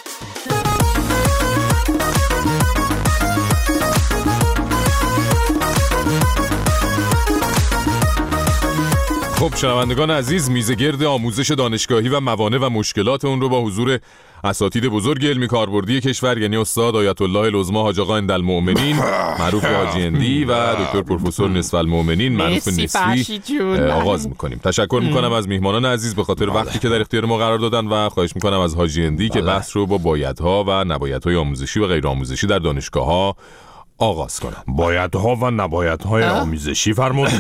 خب شنوندگان عزیز، میزگرد آموزش دانشگاهی و موانع و مشکلات اون رو با حضور اساتید بزرگ علمی کاربردی کشور، یعنی استاد آیت الله العظما حاج آقا اندالمؤمنین معروف به حاجی اندی و دکتر پروفسور نصف المؤمنین معروف نصفی آغاز میکنیم. تشکر میکنم از میهمانان عزیز به خاطر وقتی که در اختیار ما قرار دادن و خواهش میکنم از حاجی اندی که بحث رو با بایدها و نبایدهای آموزشی و غیر آموزشی در دانشگاه‌ها آغاز کنم. بایدها و نبایدهای آموزشی فرمودید.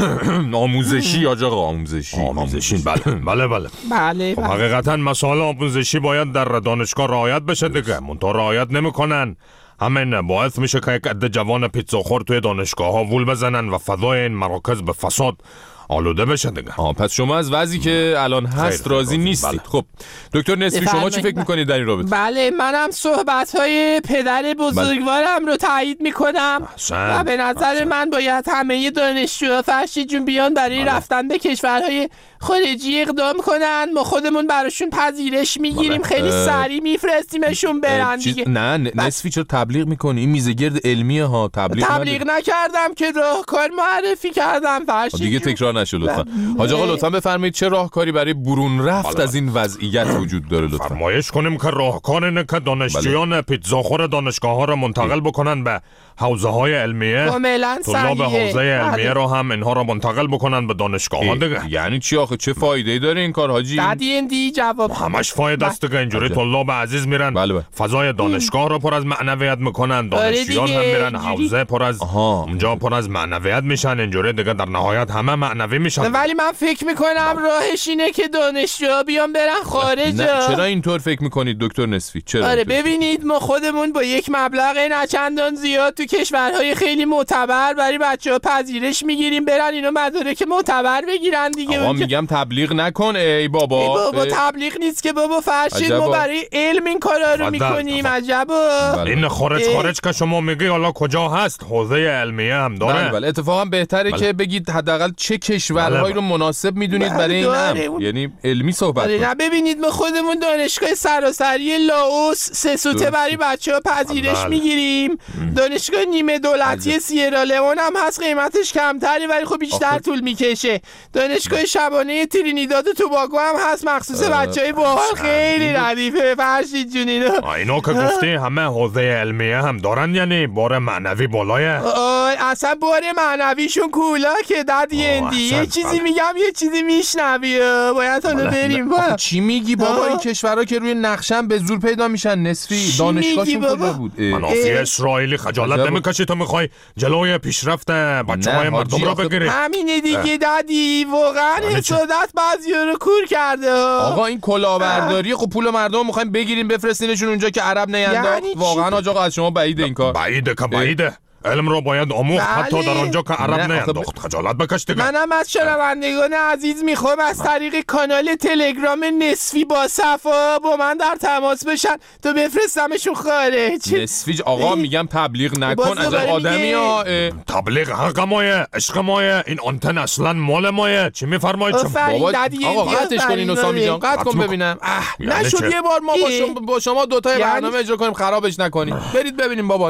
آموزشی آج آقا آموزشی آموزشی بله بله بله بله. خب حقیقتا مسائل آموزشی باید در دانشگاه رعایت بشه دیگه، منتها رعایت نمیکنن. همین باعث میشه که یک عده جوان پیتزاخور توی دانشگاه ها وول بزنن و فضای این مراکز به فساد آلوده بشه دیگه. آه پس شما از وضعی که الان هست راضی نیستید. بله. خب دکتر نصفی شما چی فکر میکنید در این رابطه؟ بله منم صحبت‌های پدر بزرگوارم بله. رو تایید میکنم و به نظر احسن. من باید همه دانشجوها فرشید جون بیان برای بله. رفتن به کشورهای خارجی اقدام کنن، ما خودمون براشون پذیرش میگیریم بله. خیلی سریع میفرستیمشون برن دیگه. نه نصفی چرا تبلیغ میکنی؟ این میزگرد علمیه ها، تبلیغ تبلیغ نکردم که راهکار معرفی کردم فرشید دیگه تکرار نشه لطفا. حاج آقا لطفا بفرمایید چه راهکاری برای برون رفت از این وضعیت وجود داره لطفا؟ فرمایش کنیم که راهکار اینه که دانشجویان پیتزاخور دانشگاه‌ها رو منتقل بکنن به حوزه‌های علمیه. طلاب حوزه علمیه رو هم اینها رو منتقل بکنن به دانشگاه‌ها دیگه. یعنی چی آخه چه فایده‌ای داره این کار حاجی؟ دادی اندی جواب همش فایده است که اینجوری طلاب عزیز میرن بله بله. فضای دانشگاه رو پر از معنویت میکنن، دانشجویان هم میرن حوزه پر از اونجا پر از معنویت میشن، اینجوری دیگه در نهایت همه معنوی میشن. ولی من فکر میکنم راهش اینه که دانشجوها بیان برن خارج. چرا اینطور فکر میکنید دکتر نصفی؟ چرا؟ آره ببینید ما خودمون با یک مبلغ نه چندان زیاد تو کشورهای خیلی معتبر برای بچه‌ها پذیرش میگیریم برن اینو مدارک معتبر بگیرن دیگه. آقا میگم تبلیغ نکن ای بابا. ای بابا تبلیغ نیست که بابا فرشید ما برای علم این کارا رو میکنیم. عجبا. این خارج خارج که شما میگی حالا کجا هست؟ حوزه علمیه هم داره. بله بله اتفاقا بهتره بله. که بگید حداقل چه کشورهایی رو مناسب میدونید بله برای این هم. یعنی علمی صحبت کنید. نه ببینید ما خودمون دانشگاه سراسری لاوس سه سوته برای بچه‌ها پذیرش بله. میگیریم. دانشگاه نیمه دولتی سیرالئون هم هست، قیمتش کمتری ولی خب بیشتر آخه. طول میکشه. دانشگاه شبانه ترینیداد و توباگو هم هست مخصوص بچهای باحال، خیلی ردیفه فرشید جون اینا. اینا که گفتی همه حوزه علمیه هم دارن، یعنی بار معنوی بالایه. اصلا بار معنویشون کولا که دادی اندی یه چیزی میگم یه چیزی میشنوی باید حالا بریم. چی میگی بابا؟ این کشورها که روی نقشم به زور پیدا میشن. نصفی دانشگاهشون کجا بود؟ منافی اسرائیلی خجالت نمیکشی تو میخوای جلوی پیشرفت بچه‌های مردم رو بگیری؟ همینه دیگه دادی، واقعا حسادت بعضیا رو کور کرده. آقا این کلاهبرداری خب پول مردم میخوایم بگیریم بفرستینشون اونجا که عرب نینداخت. یعنی واقعا آقا از شما بعیده این کار. بعیده که بعیده. علم رو باید آموخت بله. حتی در آنجا که عرب نینداخت. خجالت بکش دیگه. منم از شنوندگان عزیز میخوام از طریق کانال تلگرام نصفی با صفا با من در تماس بشن تا بفرستمشون خارج. نصفی آقا میگم تبلیغ نکن از آدمی ها. تبلیغ حق مایه، عشق مایه، این آنتن اصلا مال مایه. چی میفرمایید شما؟ بابا آقا قطعش کنین و سامی جان قطع کن ببینم. نشد یه بار ما با شما با شما دو تا برنامه اجرا کنیم خرابش نکنیم. برید ببینیم بابا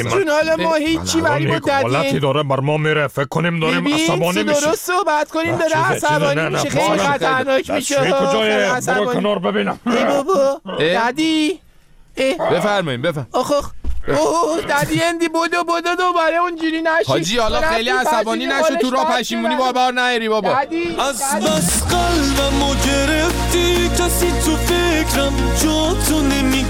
نمیخوام. چی ولی با دادی داره بر ما میره فکر کنیم داریم عصبانی میشه. درست صحبت کنیم داره عصبانی میشه، خیلی خطرناک میشه. کجای برو کنار ببینم. ای بابا دادی بفرمایید بفرمایید. آخ اوه دادی اندی بودو بودو دوباره اونجوری نشی حاجی. حالا خیلی عصبانی نشو تو راه پشیمونی بار بار نهری بابا. از بس قلبمو گرفتی کسی تو فکرم جا تو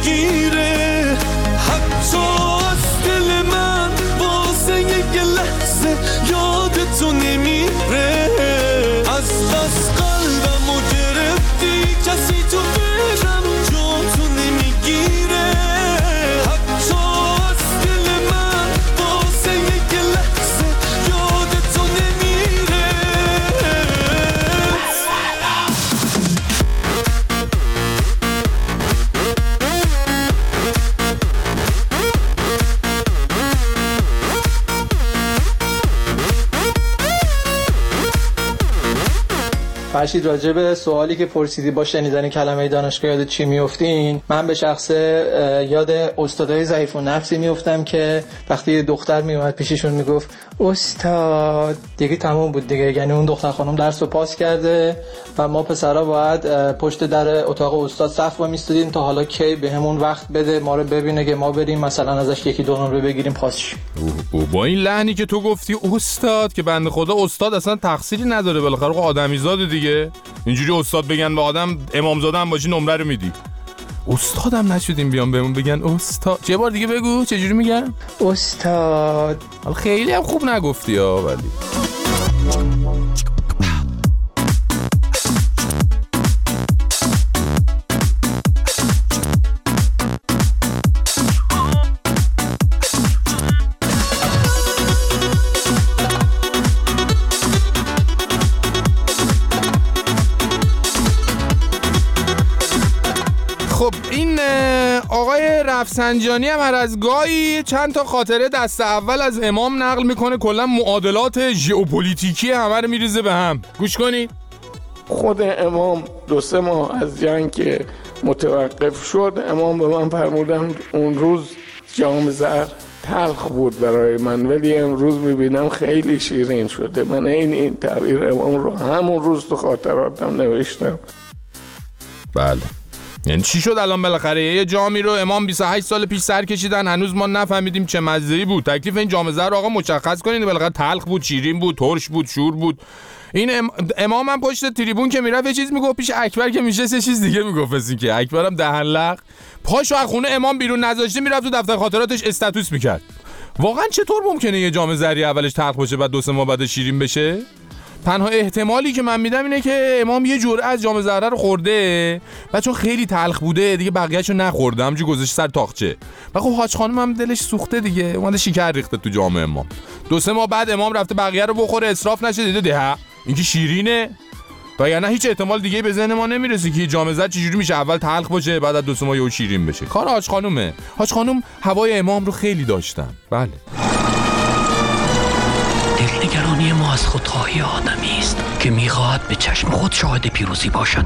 نمیگیره، حتی از دل من واسه یک لحظه یادت تو نمیره از بس قلبمو گرفتی کسی تو برم جا تو نمیگیره حتی از دل من واسه یک لحظه یاد تو نمیره فرشید راجع به سوالی که پرسیدی با شنیدن کلمه دانشگاه یاد چی میافتین؟ من به شخص یاد استادای ضعیف النفسی میافتم که وقتی یه دختر میومد پیششون میگفت استاد دیگه تمام بود دیگه، یعنی اون دختر خانم درس رو پاس کرده و ما پسرا باید پشت در اتاق استاد صف وایمیستادیم تا حالا کی بهمون وقت بده ما رو ببینه که ما بریم مثلا ازش یکی دو نمره بگیریم پاسش. او با این لحنی که تو گفتی استاد که بنده خدا استاد اصلا تقصیری نداره، بالاخره آدمیزاده دیگه. اینجوری استاد بگن به آدم امامزاده هم باشی نمره رو میدی. استادم نشدیم بیان بهمون بگن استاد. چه بار دیگه بگو چجوری میگن؟ استاد. خیلی هم خوب نگفتی ها ولی. خب این آقای رفسنجانی هم هر از گاهی چند تا خاطره دست اول از امام نقل میکنه، کلا معادلات ژئوپلیتیکی همه رو میریزه به هم. گوش کنید. خود امام دو سه ماه از جنگ که متوقف شد، امام به من فرمودن اون روز جام زر تلخ بود برای من ولی امروز میبینم خیلی شیرین شده. من این این تعبیر امام رو همون روز تو خاطراتم نوشتم. بله، یعنی چی شد الان بالاخره یه جامی رو امام بیست و هشت سال پیش سر کشیدن، هنوز ما نفهمیدیم چه مزه‌ای بود. تکلیف این جام زر آقا مشخص کنین، بالاخره تلخ بود، شیرین بود، ترش بود، شور بود. این ام... امام هم پشت تریبون که میرفت یه چیز میگفت، پیش اکبر که میشه سه چیز دیگه میگفت. اسی که اکبرم دهن لق پاشو از خونه امام بیرون نذاشته میرفت تو دفتر خاطراتش استاتوس میکرد. واقعا چطور ممکنه یه جام زری اولش تلخ باشه بعد دو سه ماه بعد شیرین بشه؟ تنها احتمالی که من میدم اینه که امام یه جرعه از جام زره رو خورده و چون خیلی تلخ بوده دیگه بقیه‌شو نخورده، همونجوری گذاشت سر تاقچه. و خب حاج خانم هم دلش سوخته دیگه، اومده شکر ریخته تو جام امام. دو سه ماه بعد امام رفته بقیه رو بخوره اسراف نشه، دیده ده اینکه شیرینه. و یعنی هیچ احتمال دیگه به ذهن ما نمیرسه که جام زر چجوری میشه اول تلخ باشه بعد از دو سه ماه یهو شیرین بشه. کار حاج خانومه. حاج خانم هوای امام رو خیلی داشتن. بله. دلنگرانی ما از خودخواهی آدمی است که میخواهد به چشم خود شاهد پیروزی باشد.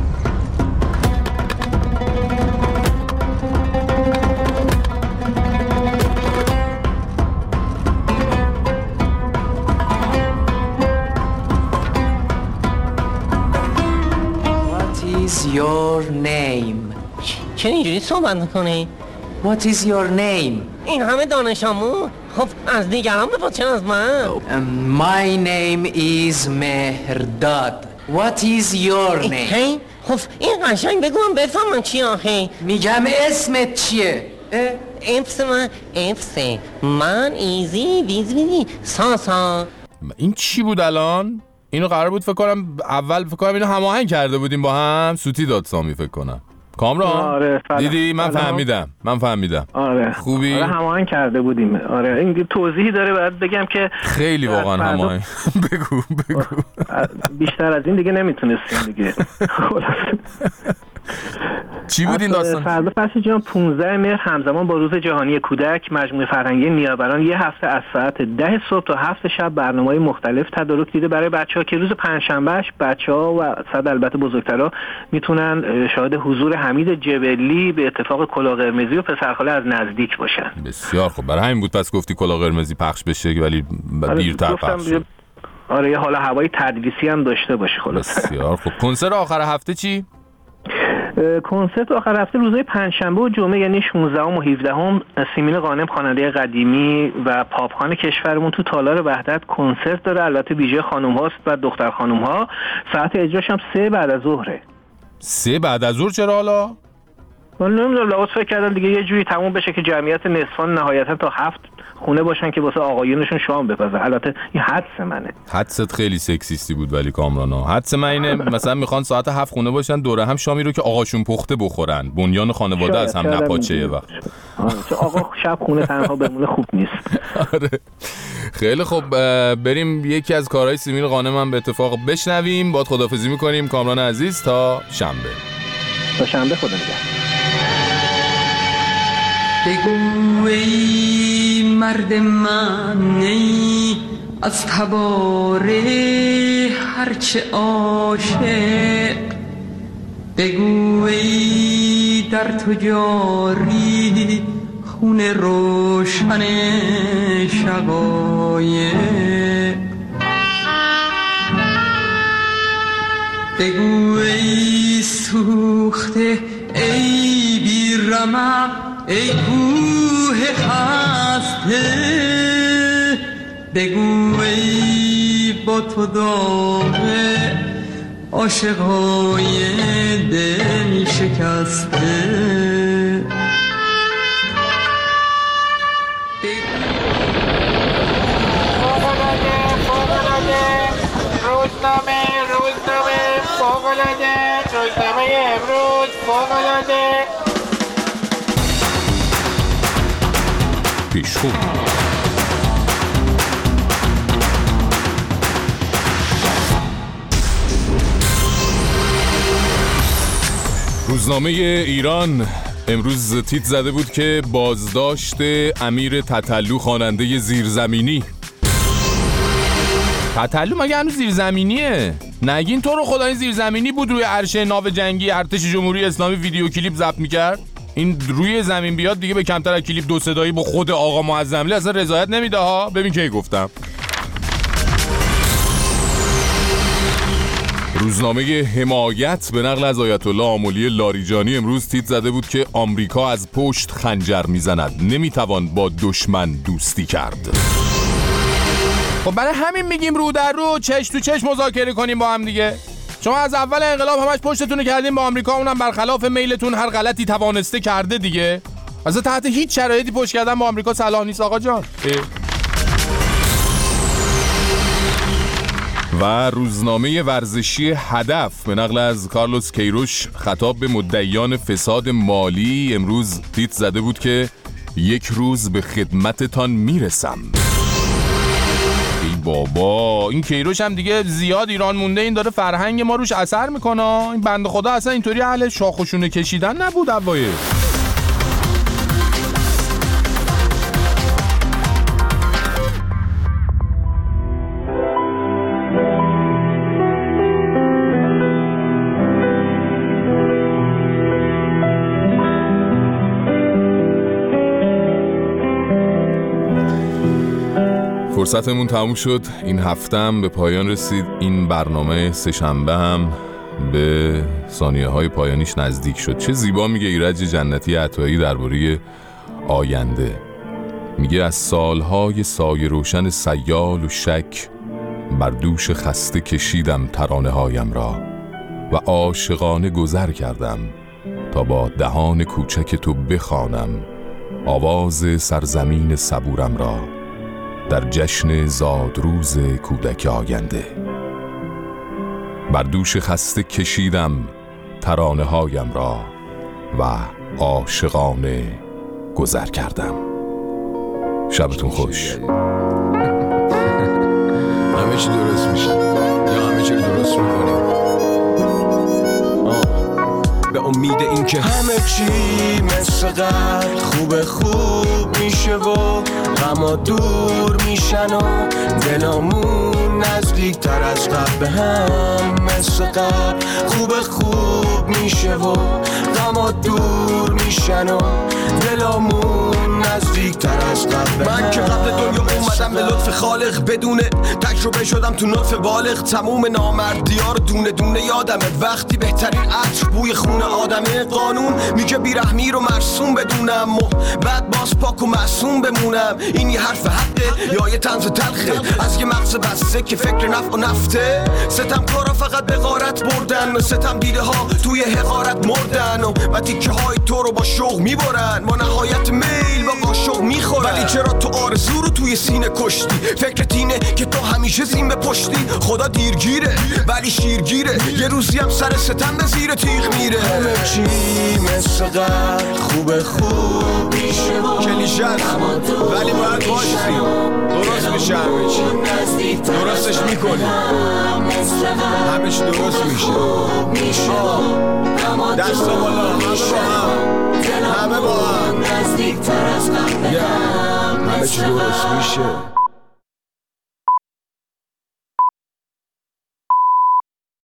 What is your name? چرا اینجوری صحبت میکنی؟ What is your name? این همه دانش آموز. خب از دیگران بپرس، چرا از من؟ um, My name is مهرداد. What is your name? هی خب این قشنگ بگو من بفهمم چی آخه. میگم اسمت چیه؟ اسم من اسم من ایزی بیز بیزی ساسا. این چی بود الان؟ اینو قرار بود فکر کنم اول فکر کنم اینو هماهنگ کرده بودیم با هم، سوتی داد سامی فکر کنم. کامران آره دیدی من فهمیدم من فهمیدم آره خوبی آره هماهنگ کرده بودیم. آره این توضیحی داره باید بگم که خیلی واقعا هماهنگ بگو بگو بیشتر از این دیگه نمیتونستیم دیگه. چی بود این داستان؟ فردا فرشید جان پانزده مهر همزمان با روز جهانی کودک مجموعه فرهنگی نیاوران یه هفته از ساعت ده صبح تا هفت شب برنامه‌های مختلف تدارک دیده برای بچه‌ها که روز پنجشنبهش بچه‌ها و صد البته بزرگترها میتونن شاهد حضور حمید جبلی به اتفاق کلاه قرمزی و پسرخاله از نزدیک باشن. بسیار خوب، برای همین بود پس گفتی کلاه قرمزی پخش بشه ولی دیرتر پخش شد. آره یه حالا هوای تدریسی هم داشته باشه خلاص. بسیار خوب. کنسرت آخر هفته چی؟ کنسرت آخر هفته روزهای پنجشنبه و جمعه یعنی شانزدهم و هفدهم سیمین غانم خواننده قدیمی و پاپخان کشورمون تو تالار وحدت کنسرت داره. البته ویژه خانم هاست و دختر خانم ها. ساعت اجراش هم سه بعد از ظهره. سه بعد از ظهر چرا حالا؟ من نمیدونم، لحاظ فکر کردم دیگه یه جوری تموم بشه که جمعیت نصفان نهایتا تا هفت خونه باشن که واسه آقایونشون شام بپزن. البته این حدس منه. حدست خیلی سکسیستی بود ولی کامرانا. حدس من اینه مثلا میخوان ساعت هفت خونه باشن دوره هم شامی رو که آقاشون پخته بخورن. بنیان خانواده از هم نپاچه یه وقت. آقا شب خونه تنها بمونه خوب نیست. آره. خیلی خب بریم یکی از کارهای سیمین قانم هم به اتفاق بشنویم. بعد خداحافظی میکنیم کامران عزیز تا شنبه. تا شنبه خدا نگهدار. بگو ای مرد من ای از تباره هرچه عاشق، بگو ای در تو جاری خون روشن شقایق، بگو ای سوخته ای بی رمق ای کوه خسته، بگو ای با تو داغه عاشقای دل شکسته. روزنامه روزنامه فوق‌العاده، روزنامه امروز فوق‌العاده. پیشخو روزنامه ایران امروز تیتر زده بود که بازداشت امیر تتلو خواننده زیرزمینی. تتلو مگه هنوز زیرزمینیه؟ نگین تو رو خدا این زیرزمینی بود روی عرشه ناو جنگی ارتش جمهوری اسلامی ویدیو کلیپ ضبط میکرد. این روی زمین بیاد دیگه به کمتر از کلیپ دو صدایی با خود آقا معظملی اصلا رضایت نمیده ها. ببین کی گفتم. روزنامه حمایت به نقل از آیت الله آملی لاریجانی امروز تیتر زده بود که آمریکا از پشت خنجر میزند، نمیتوان با دشمن دوستی کرد. خب برای همین میگیم رو در رو چش تو چش مذاکره کنیم با هم دیگه. شما از اول انقلاب همش پشتتون کردین با آمریکا، اونم برخلاف میلتون هر غلطی توانسته کرده دیگه. اصلا تحت هیچ شرایطی پشت کردن با آمریکا صلاح نیست آقا جان. و روزنامه ورزشی هدف به نقل از کارلوس کیروش خطاب به مدعیان فساد مالی امروز تیتر زده بود که یک روز به خدمتتان میرسم. ای بابا این کیروش هم دیگه زیاد ایران مونده، این داره فرهنگ ما روش اثر میکنه. این بنده خدا اصلا اینطوری اهل شاخوشونه کشیدن نبود اوایل. فرصتمون تموم شد. این هفته هم به پایان رسید. این برنامه سه‌شنبه هم به ثانیه های پایانیش نزدیک شد. چه زیبا میگه ایرج جنتی عطایی درباره آینده. میگه از سالهای سایه روشن سیال و شک بر دوش خسته کشیدم ترانه هایم را و عاشقانه گذر کردم تا با دهان کوچک تو بخوانم آواز سرزمین صبورم را در جشن زادروز کودک آینده. بر دوش خسته کشیدم ترانه هایم را و عاشقانه گذر کردم. شبتون خوش. همه چی درست میشه یا همه چی درست میکنیم به امید این که همه چی مثل قبل خوب خوب میشه و غما دور میشن و دلامون نزدیک تر از قبل به هم مثل قبل خوب خوب میشه و غما دور میشن و دلامون نزدیک تر از قبل. من که قبل دنیا اومدم به لطف خالق بدون تجربه شدم تو نطف بالغ. تموم نامردی ها رو دونه دونه یادمه وقتی بهترین عطر بوی خون آدمه. قانون میگه بیرحمی رو مرسوم بدونم و بعد باز پاک و معصوم بمونم. این یه حرف حقه یا یه طنز تلخه از یه مغز بسته که فکر نفع و نفته. ستم کارا فقط به غارت بردن، ستم دیده ها توی حقارت مردن و تیکه های تو رو با شوق میبرن، با نهایت میل با قاشق میخورن. ولی چرا تو آرزو رو توی سینه کشتی؟ فکرت اینه که تو همیشه زین به پشتی. خدا دیرگیره ولی شیرگیره، یه روزی هم سر ستم به زیر تیغ میره. همه چی مثل قبل خوب خوب میشه و کلیشه ولی باید باشی، درست میشه همه چی، درستش میکنی، همه چی درست میشه. دست بالا همه با هم، همه با هم، همه چی درست میشه.